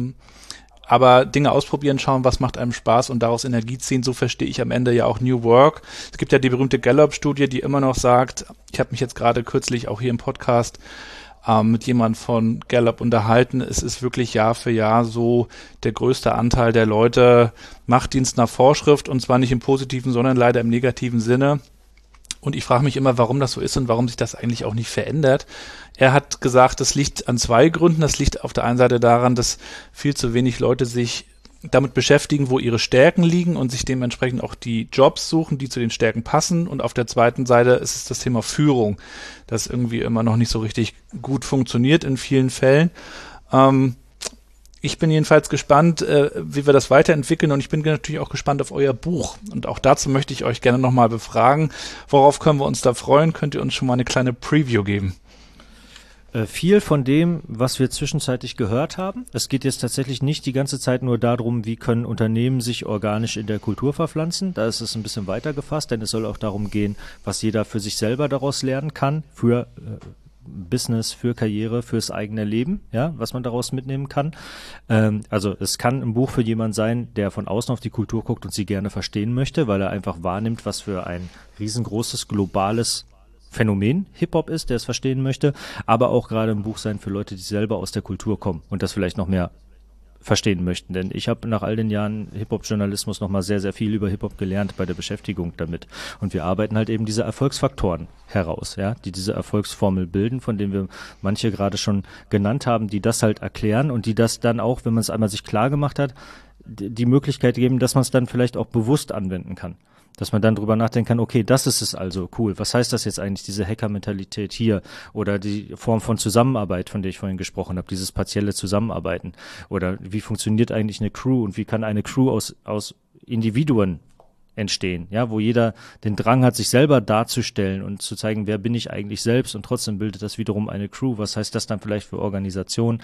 Aber Dinge ausprobieren, schauen, was macht einem Spaß und daraus Energie ziehen, so verstehe ich am Ende ja auch New Work. Es gibt ja die berühmte Gallup-Studie, die immer noch sagt, ich habe mich jetzt gerade kürzlich auch hier im Podcast mit jemand von Gallup unterhalten, es ist wirklich Jahr für Jahr so, der größte Anteil der Leute macht Dienst nach Vorschrift und zwar nicht im positiven, sondern leider im negativen Sinne. Und ich frage mich immer, warum das so ist und warum sich das eigentlich auch nicht verändert. Er hat gesagt, das liegt an zwei Gründen. Das liegt auf der einen Seite daran, dass viel zu wenig Leute sich damit beschäftigen, wo ihre Stärken liegen und sich dementsprechend auch die Jobs suchen, die zu den Stärken passen. Und auf der zweiten Seite ist es das Thema Führung, das irgendwie immer noch nicht so richtig gut funktioniert in vielen Fällen. Ich bin jedenfalls gespannt, wie wir das weiterentwickeln und ich bin natürlich auch gespannt auf euer Buch. Und auch dazu möchte ich euch gerne nochmal befragen. Worauf können wir uns da freuen? Könnt ihr uns schon mal eine kleine Preview geben? Viel von dem, was wir zwischenzeitlich gehört haben. Es geht jetzt tatsächlich nicht die ganze Zeit nur darum, wie können Unternehmen sich organisch in der Kultur verpflanzen. Da ist es ein bisschen weiter gefasst, denn es soll auch darum gehen, was jeder für sich selber daraus lernen kann, für Business, für Karriere, fürs eigene Leben, ja, was man daraus mitnehmen kann. Also es kann ein Buch für jemand sein, der von außen auf die Kultur guckt und sie gerne verstehen möchte, weil er einfach wahrnimmt, was für ein riesengroßes, globales Phänomen Hip-Hop ist, der es verstehen möchte, aber auch gerade ein Buch sein für Leute, die selber aus der Kultur kommen und das vielleicht noch mehr verstehen möchten. Denn ich habe nach all den Jahren Hip-Hop-Journalismus nochmal sehr, sehr viel über Hip-Hop gelernt bei der Beschäftigung damit. Und wir arbeiten halt eben diese Erfolgsfaktoren heraus, ja, die diese Erfolgsformel bilden, von denen wir manche gerade schon genannt haben, die das halt erklären und die das dann auch, wenn man es einmal sich klar gemacht hat, die Möglichkeit geben, dass man es dann vielleicht auch bewusst anwenden kann. Dass man dann drüber nachdenken kann, okay, das ist es also, cool. Was heißt das jetzt eigentlich, diese Hacker-Mentalität hier? Oder die Form von Zusammenarbeit, von der ich vorhin gesprochen habe, dieses partielle Zusammenarbeiten? Oder wie funktioniert eigentlich eine Crew und wie kann eine Crew aus Individuen entstehen, ja, wo jeder den Drang hat, sich selber darzustellen und zu zeigen, wer bin ich eigentlich selbst und trotzdem bildet das wiederum eine Crew. Was heißt das dann vielleicht für Organisation?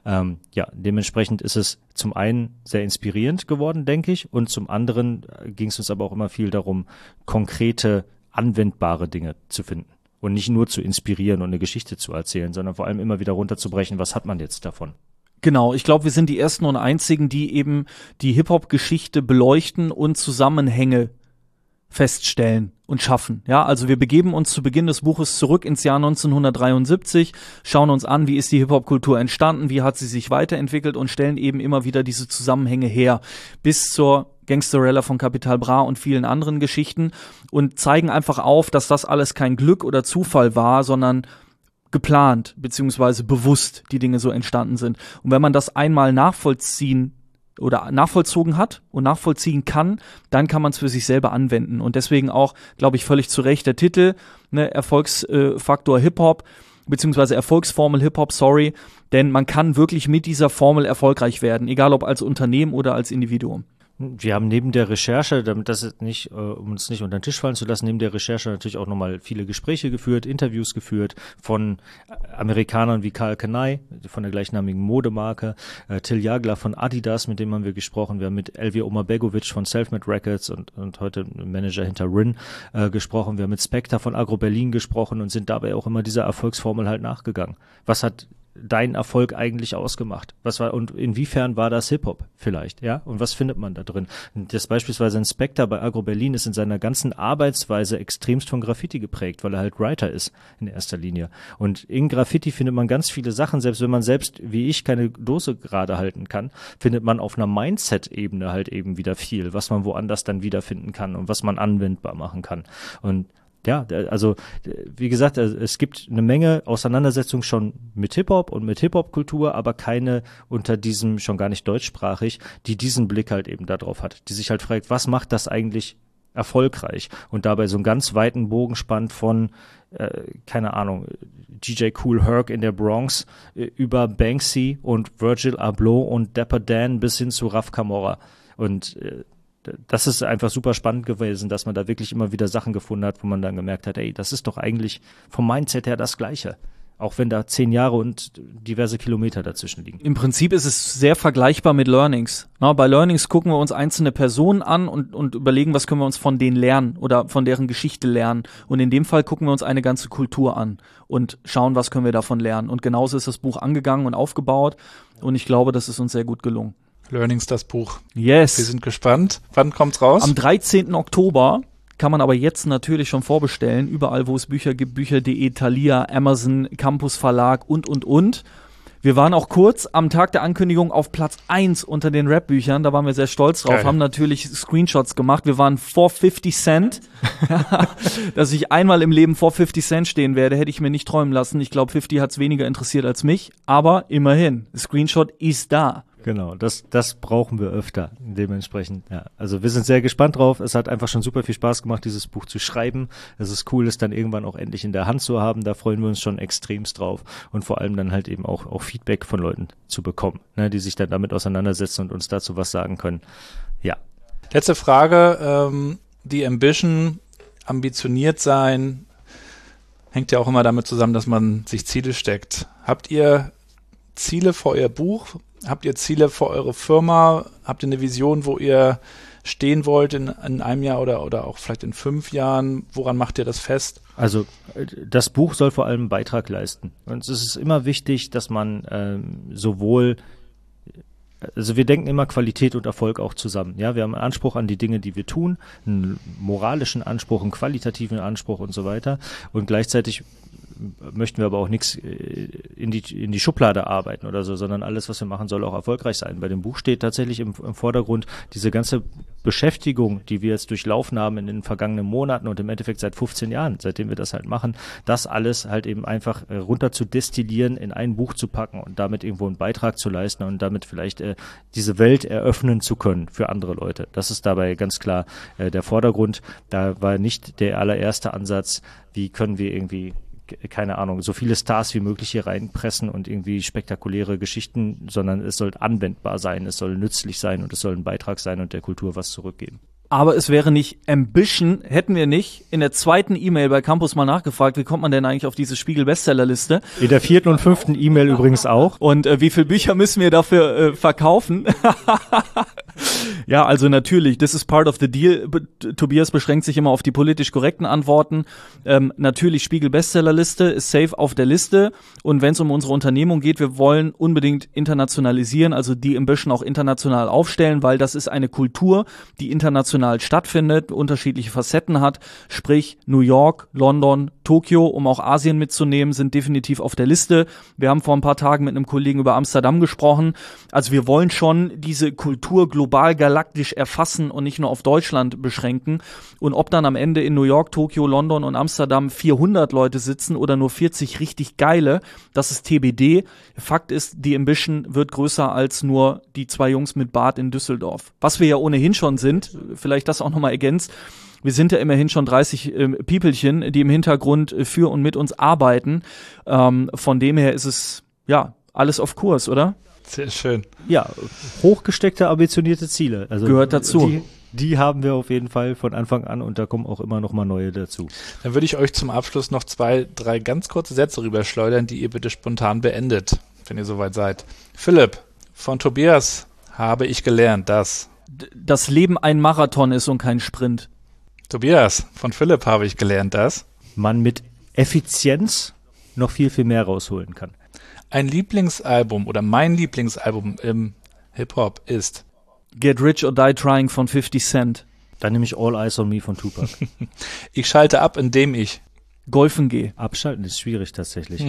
Ja, dementsprechend ist es zum einen sehr inspirierend geworden, denke ich, und zum anderen ging es uns aber auch immer viel darum, konkrete, anwendbare Dinge zu finden und nicht nur zu inspirieren und eine Geschichte zu erzählen, sondern vor allem immer wieder runterzubrechen, was hat man jetzt davon? Genau, ich glaube, wir sind die ersten und einzigen, die eben die Hip-Hop-Geschichte beleuchten und Zusammenhänge feststellen und schaffen. Ja, also wir begeben uns zu Beginn des Buches zurück ins Jahr 1973, schauen uns an, wie ist die Hip-Hop-Kultur entstanden, wie hat sie sich weiterentwickelt und stellen eben immer wieder diese Zusammenhänge her bis zur Gangsterella von Capital Bra und vielen anderen Geschichten und zeigen einfach auf, dass das alles kein Glück oder Zufall war, sondern geplant beziehungsweise bewusst die Dinge so entstanden sind. Und wenn man das einmal nachvollzogen hat und nachvollziehen kann, dann kann man es für sich selber anwenden. Und deswegen auch, glaube ich, völlig zu Recht der Titel, ne, Erfolgsfaktor Hip-Hop, beziehungsweise Erfolgsformel Hip-Hop, denn man kann wirklich mit dieser Formel erfolgreich werden, egal ob als Unternehmen oder als Individuum. Wir haben neben der Recherche, damit das nicht, um uns nicht unter den Tisch fallen zu lassen, neben der Recherche natürlich auch nochmal viele Gespräche geführt, Interviews geführt von Amerikanern wie Karl Kanai von der gleichnamigen Modemarke, Till Jagler von Adidas, mit dem haben wir gesprochen, wir haben mit Elvir Omabegovic von Selfmade Records und heute Manager hinter Rin gesprochen, wir haben mit Spectre von Agro Berlin gesprochen und sind dabei auch immer dieser Erfolgsformel halt nachgegangen. Was hat dein Erfolg eigentlich ausgemacht? Und inwiefern war das Hip-Hop vielleicht, ja? Und was findet man da drin? Das beispielsweise ein Spectre bei Agro Berlin ist in seiner ganzen Arbeitsweise extremst von Graffiti geprägt, weil er halt Writer ist in erster Linie. Und in Graffiti findet man ganz viele Sachen, selbst wenn man selbst, wie ich, keine Dose gerade halten kann, findet man auf einer Mindset-Ebene halt eben wieder viel, was man woanders dann wiederfinden kann und was man anwendbar machen kann. Und ja, also wie gesagt, es gibt eine Menge Auseinandersetzung schon mit Hip-Hop und mit Hip-Hop-Kultur, aber keine unter diesem, schon gar nicht deutschsprachig, die diesen Blick halt eben darauf hat, die sich halt fragt, was macht das eigentlich erfolgreich? Und dabei so einen ganz weiten Bogen spannt von, keine Ahnung, DJ Kool Herc in der Bronx über Banksy und Virgil Abloh und Dapper Dan bis hin zu Raf Camorra. Und das ist einfach super spannend gewesen, dass man da wirklich immer wieder Sachen gefunden hat, wo man dann gemerkt hat, ey, das ist doch eigentlich vom Mindset her das Gleiche. Auch wenn da 10 Jahre und diverse Kilometer dazwischen liegen. Im Prinzip ist es sehr vergleichbar mit Learnings. Na, bei Learnings gucken wir uns einzelne Personen an und überlegen, was können wir uns von denen lernen oder von deren Geschichte lernen. Und in dem Fall gucken wir uns eine ganze Kultur an und schauen, was können wir davon lernen. Und genauso ist das Buch angegangen und aufgebaut. Und ich glaube, das ist uns sehr gut gelungen. Learnings, das Buch. Yes. Wir sind gespannt. Wann kommt's raus? Am 13. Oktober. Kann man aber jetzt natürlich schon vorbestellen, überall, wo es Bücher gibt, Bücher.de, Thalia, Amazon, Campus Verlag und. Wir waren auch kurz am Tag der Ankündigung auf Platz 1 unter den Rap-Büchern, da waren wir sehr stolz drauf, haben natürlich Screenshots gemacht, wir waren vor 50 Cent, dass ich einmal im Leben vor 50 Cent stehen werde, hätte ich mir nicht träumen lassen, ich glaube 50 hat es weniger interessiert als mich, aber immerhin, Screenshot ist da. Genau, das brauchen wir öfter, dementsprechend, ja. Also wir sind sehr gespannt drauf, es hat einfach schon super viel Spaß gemacht, dieses Buch zu schreiben, es ist cool, es dann irgendwann auch endlich in der Hand zu haben, da freuen wir uns schon extremst drauf und vor allem dann halt eben auch Feedback von Leuten zu bekommen, ne, die sich dann damit auseinandersetzen und uns dazu was sagen können, ja. Letzte Frage, die Ambition, ambitioniert sein, hängt ja auch immer damit zusammen, dass man sich Ziele steckt. Habt ihr Ziele für euer Buch? Habt ihr Ziele für eure Firma? Habt ihr eine Vision, wo ihr stehen wollt in einem Jahr oder auch vielleicht in 5 Jahren? Woran macht ihr das fest? Also das Buch soll vor allem einen Beitrag leisten. Und es ist immer wichtig, dass man also wir denken immer Qualität und Erfolg auch zusammen. Ja, wir haben einen Anspruch an die Dinge, die wir tun, einen moralischen Anspruch, einen qualitativen Anspruch und so weiter. Und gleichzeitig möchten wir aber auch nichts in die Schublade arbeiten oder so, sondern alles, was wir machen, soll auch erfolgreich sein. Bei dem Buch steht tatsächlich im Vordergrund diese ganze Beschäftigung, die wir jetzt durchlaufen haben in den vergangenen Monaten und im Endeffekt seit 15 Jahren, seitdem wir das halt machen, das alles halt eben einfach runter zu destillieren, in ein Buch zu packen und damit irgendwo einen Beitrag zu leisten und damit vielleicht diese Welt eröffnen zu können für andere Leute. Das ist dabei ganz klar der Vordergrund. Da war nicht der allererste Ansatz, wie können wir irgendwie keine Ahnung, so viele Stars wie möglich hier reinpressen und irgendwie spektakuläre Geschichten, sondern es soll anwendbar sein, es soll nützlich sein und es soll ein Beitrag sein und der Kultur was zurückgeben. Aber es wäre nicht Ambition, hätten wir nicht in der zweiten E-Mail bei Campus mal nachgefragt, wie kommt man denn eigentlich auf diese Spiegel-Bestsellerliste? In der 4. und 5. E-Mail übrigens auch. Und wie viele Bücher müssen wir dafür verkaufen? Ja, also natürlich, this is part of the deal. Tobias beschränkt sich immer auf die politisch korrekten Antworten. Natürlich Spiegel-Bestsellerliste ist safe auf der Liste. Und wenn es um unsere Unternehmung geht, wir wollen unbedingt internationalisieren, also die Ambition auch international aufstellen, weil das ist eine Kultur, die international stattfindet, unterschiedliche Facetten hat, sprich New York, London, Tokio, um auch Asien mitzunehmen, sind definitiv auf der Liste. Wir haben vor ein paar Tagen mit einem Kollegen über Amsterdam gesprochen. Also wir wollen schon diese Kultur global galaktisch erfassen und nicht nur auf Deutschland beschränken. Und ob dann am Ende in New York, Tokio, London und Amsterdam 400 Leute sitzen oder nur 40 richtig geile, das ist TBD. Fakt ist, die Ambition wird größer als nur die 2 Jungs mit Bart in Düsseldorf. Was wir ja ohnehin schon sind, vielleicht das auch nochmal ergänzt, wir sind ja immerhin schon 30 Piepelchen, die im Hintergrund für und mit uns arbeiten. Von dem her ist es, ja, alles auf Kurs, oder? Sehr schön. Ja, hochgesteckte, ambitionierte Ziele. Also gehört dazu. Die haben wir auf jeden Fall von Anfang an und da kommen auch immer noch mal neue dazu. Dann würde ich euch zum Abschluss noch 2, 3 ganz kurze Sätze rüberschleudern, die ihr bitte spontan beendet, wenn ihr soweit seid. Philipp, von Tobias habe ich gelernt, dass das Leben ein Marathon ist und kein Sprint. Tobias, von Philipp habe ich gelernt, dass man mit Effizienz noch viel, viel mehr rausholen kann. Ein Lieblingsalbum oder mein Lieblingsalbum im Hip-Hop ist Get Rich or Die Trying von 50 Cent. Dann nehme ich All Eyes on Me von Tupac. Ich schalte ab, indem ich golfen gehe. Abschalten ist schwierig tatsächlich.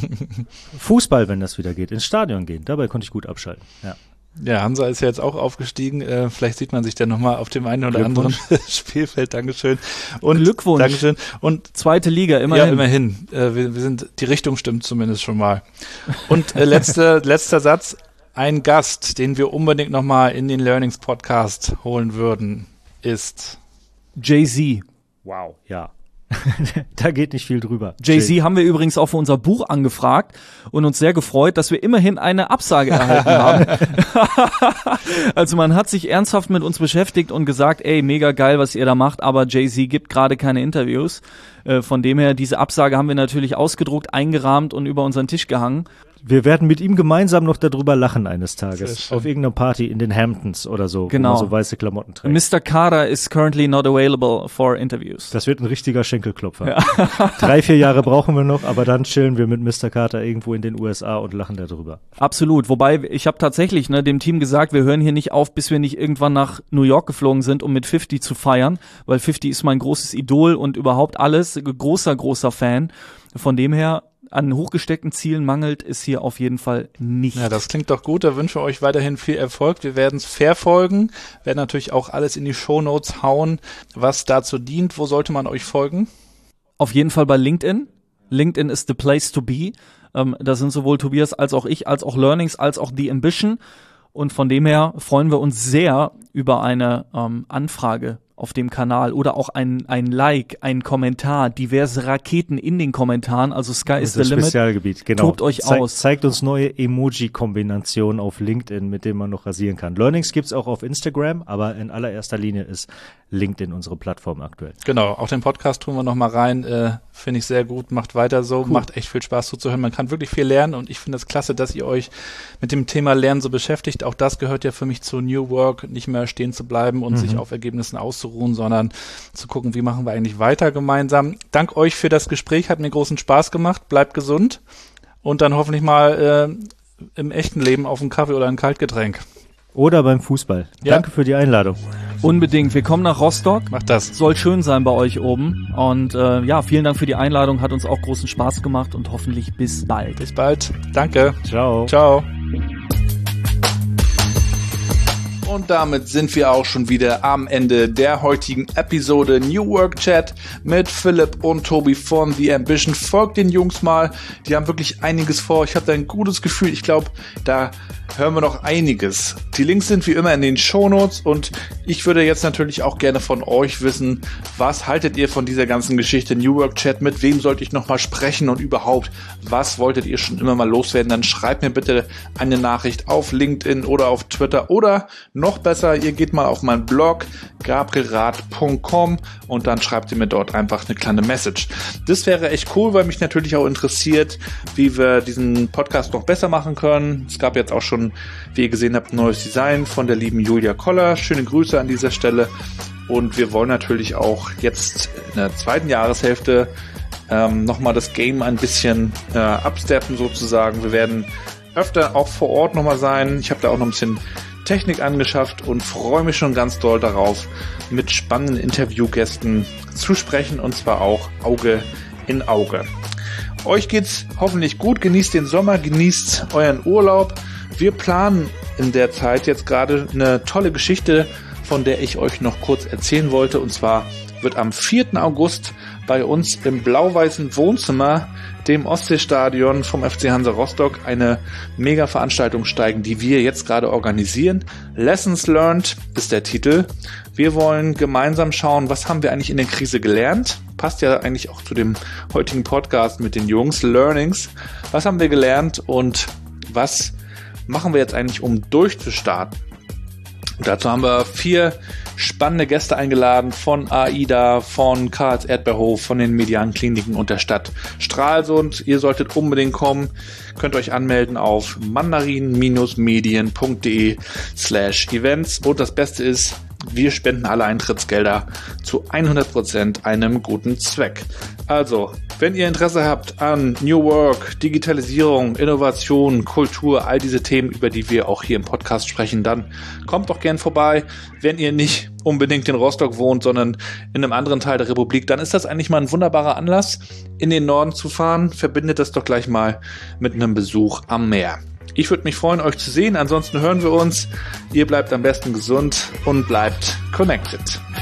Fußball, wenn das wieder geht, ins Stadion gehen. Dabei konnte ich gut abschalten. Ja. Ja, Hansa ist ja jetzt auch aufgestiegen. Vielleicht sieht man sich dann nochmal auf dem einen oder anderen Spielfeld. Dankeschön. Und Glückwunsch. Dankeschön. Und 2. Liga, immerhin. Ja, immerhin. Wir sind, die Richtung stimmt zumindest schon mal. Und letzter Satz. Ein Gast, den wir unbedingt nochmal in den Learnings Podcast holen würden, ist Jay-Z. Wow, ja. Da geht nicht viel drüber. Jay-Z haben wir übrigens auch für unser Buch angefragt und uns sehr gefreut, dass wir immerhin eine Absage erhalten haben. Also man hat sich ernsthaft mit uns beschäftigt und gesagt, ey, mega geil, was ihr da macht, aber Jay-Z gibt gerade keine Interviews. Von dem her, diese Absage haben wir natürlich ausgedruckt, eingerahmt und über unseren Tisch gehangen. Wir werden mit ihm gemeinsam noch darüber lachen eines Tages. Auf irgendeiner Party in den Hamptons oder so, genau, wo man so weiße Klamotten trägt. Mr. Carter is currently not available for interviews. Das wird ein richtiger Schenkelklopfer. Ja. 3-4 Jahre brauchen wir noch, aber dann chillen wir mit Mr. Carter irgendwo in den USA und lachen darüber. Absolut. Wobei, ich habe tatsächlich dem Team gesagt, wir hören hier nicht auf, bis wir nicht irgendwann nach New York geflogen sind, um mit 50 zu feiern, weil 50 ist mein großes Idol und überhaupt alles. Großer Fan. Von dem her, an hochgesteckten Zielen mangelt es hier auf jeden Fall nicht. Ja, das klingt doch gut. Da wünschen wir euch weiterhin viel Erfolg. Wir werden es verfolgen, werden natürlich auch alles in die Shownotes hauen, was dazu dient. Wo sollte man euch folgen? Auf jeden Fall bei LinkedIn. LinkedIn is the place to be. Da sind sowohl Tobias als auch ich, als auch Learnings, als auch The Ambition. Und von dem her freuen wir uns sehr über eine Anfrage auf dem Kanal oder auch ein Like, ein Kommentar, diverse Raketen in den Kommentaren, also Sky is the limit. Spezialgebiet, genau. Tobt euch aus. Zeigt uns neue Emoji-Kombinationen auf LinkedIn, mit denen man noch rasieren kann. Learnings gibt's auch auf Instagram, aber in allererster Linie ist LinkedIn unsere Plattform aktuell. Genau, auch den Podcast tun wir noch mal rein, finde ich sehr gut, macht weiter so, cool. Macht echt viel Spaß zuzuhören, man kann wirklich viel lernen und ich finde es klasse, dass ihr euch mit dem Thema Lernen so beschäftigt. Auch das gehört ja für mich zu New Work, nicht mehr stehen zu bleiben und sich auf Ergebnissen auszuruhen, sondern zu gucken, wie machen wir eigentlich weiter gemeinsam. Dank euch für das Gespräch, hat mir großen Spaß gemacht, bleibt gesund und dann hoffentlich mal im echten Leben auf einen Kaffee oder ein Kaltgetränk. Oder beim Fußball. Ja. Danke für die Einladung. Unbedingt. Wir kommen nach Rostock. Macht das. Soll schön sein bei euch oben. Und vielen Dank für die Einladung. Hat uns auch großen Spaß gemacht und hoffentlich bis bald. Bis bald. Danke. Ciao. Ciao. Und damit sind wir auch schon wieder am Ende der heutigen Episode New Work Chat mit Philipp und Tobi von The Ambition. Folgt den Jungs mal, die haben wirklich einiges vor. Ich habe da ein gutes Gefühl. Ich glaube, da hören wir noch einiges. Die Links sind wie immer in den Shownotes und ich würde jetzt natürlich auch gerne von euch wissen, was haltet ihr von dieser ganzen Geschichte New Work Chat, mit wem sollte ich nochmal sprechen und überhaupt, was wolltet ihr schon immer mal loswerden? Dann schreibt mir bitte eine Nachricht auf LinkedIn oder auf Twitter oder noch besser, ihr geht mal auf meinen Blog gabrielrath.com und dann schreibt ihr mir dort einfach eine kleine Message. Das wäre echt cool, weil mich natürlich auch interessiert, wie wir diesen Podcast noch besser machen können. Es gab jetzt auch schon, wie ihr gesehen habt, ein neues Design von der lieben Julia Koller. Schöne Grüße an dieser Stelle. Und wir wollen natürlich auch jetzt in der zweiten Jahreshälfte nochmal das Game ein bisschen absteppen sozusagen. Wir werden öfter auch vor Ort nochmal sein. Ich habe da auch noch ein bisschen Technik angeschafft und freue mich schon ganz doll darauf, mit spannenden Interviewgästen zu sprechen und zwar auch Auge in Auge. Euch geht's hoffentlich gut, genießt den Sommer, genießt euren Urlaub. Wir planen in der Zeit jetzt gerade eine tolle Geschichte, von der ich euch noch kurz erzählen wollte, und zwar wird am 4. August bei uns im blau-weißen Wohnzimmer, dem Ostseestadion vom FC Hansa Rostock, eine Mega-Veranstaltung steigen, die wir jetzt gerade organisieren. Lessons Learned ist der Titel. Wir wollen gemeinsam schauen, was haben wir eigentlich in der Krise gelernt? Passt ja eigentlich auch zu dem heutigen Podcast mit den Jungs. Learnings. Was haben wir gelernt und was machen wir jetzt eigentlich, um durchzustarten? Und dazu haben wir 4 spannende Gäste eingeladen von AIDA, von Karls Erdbeerhof, von den Mediankliniken und der Stadt Stralsund. Ihr solltet unbedingt kommen. Könnt euch anmelden auf mandarin-medien.de/events. Und das Beste ist, wir spenden alle Eintrittsgelder zu 100% einem guten Zweck. Also, wenn ihr Interesse habt an New Work, Digitalisierung, Innovation, Kultur, all diese Themen, über die wir auch hier im Podcast sprechen, dann kommt doch gern vorbei. Wenn ihr nicht unbedingt in Rostock wohnt, sondern in einem anderen Teil der Republik, dann ist das eigentlich mal ein wunderbarer Anlass, in den Norden zu fahren. Verbindet das doch gleich mal mit einem Besuch am Meer. Ich würde mich freuen, euch zu sehen. Ansonsten hören wir uns. Ihr bleibt am besten gesund und bleibt connected.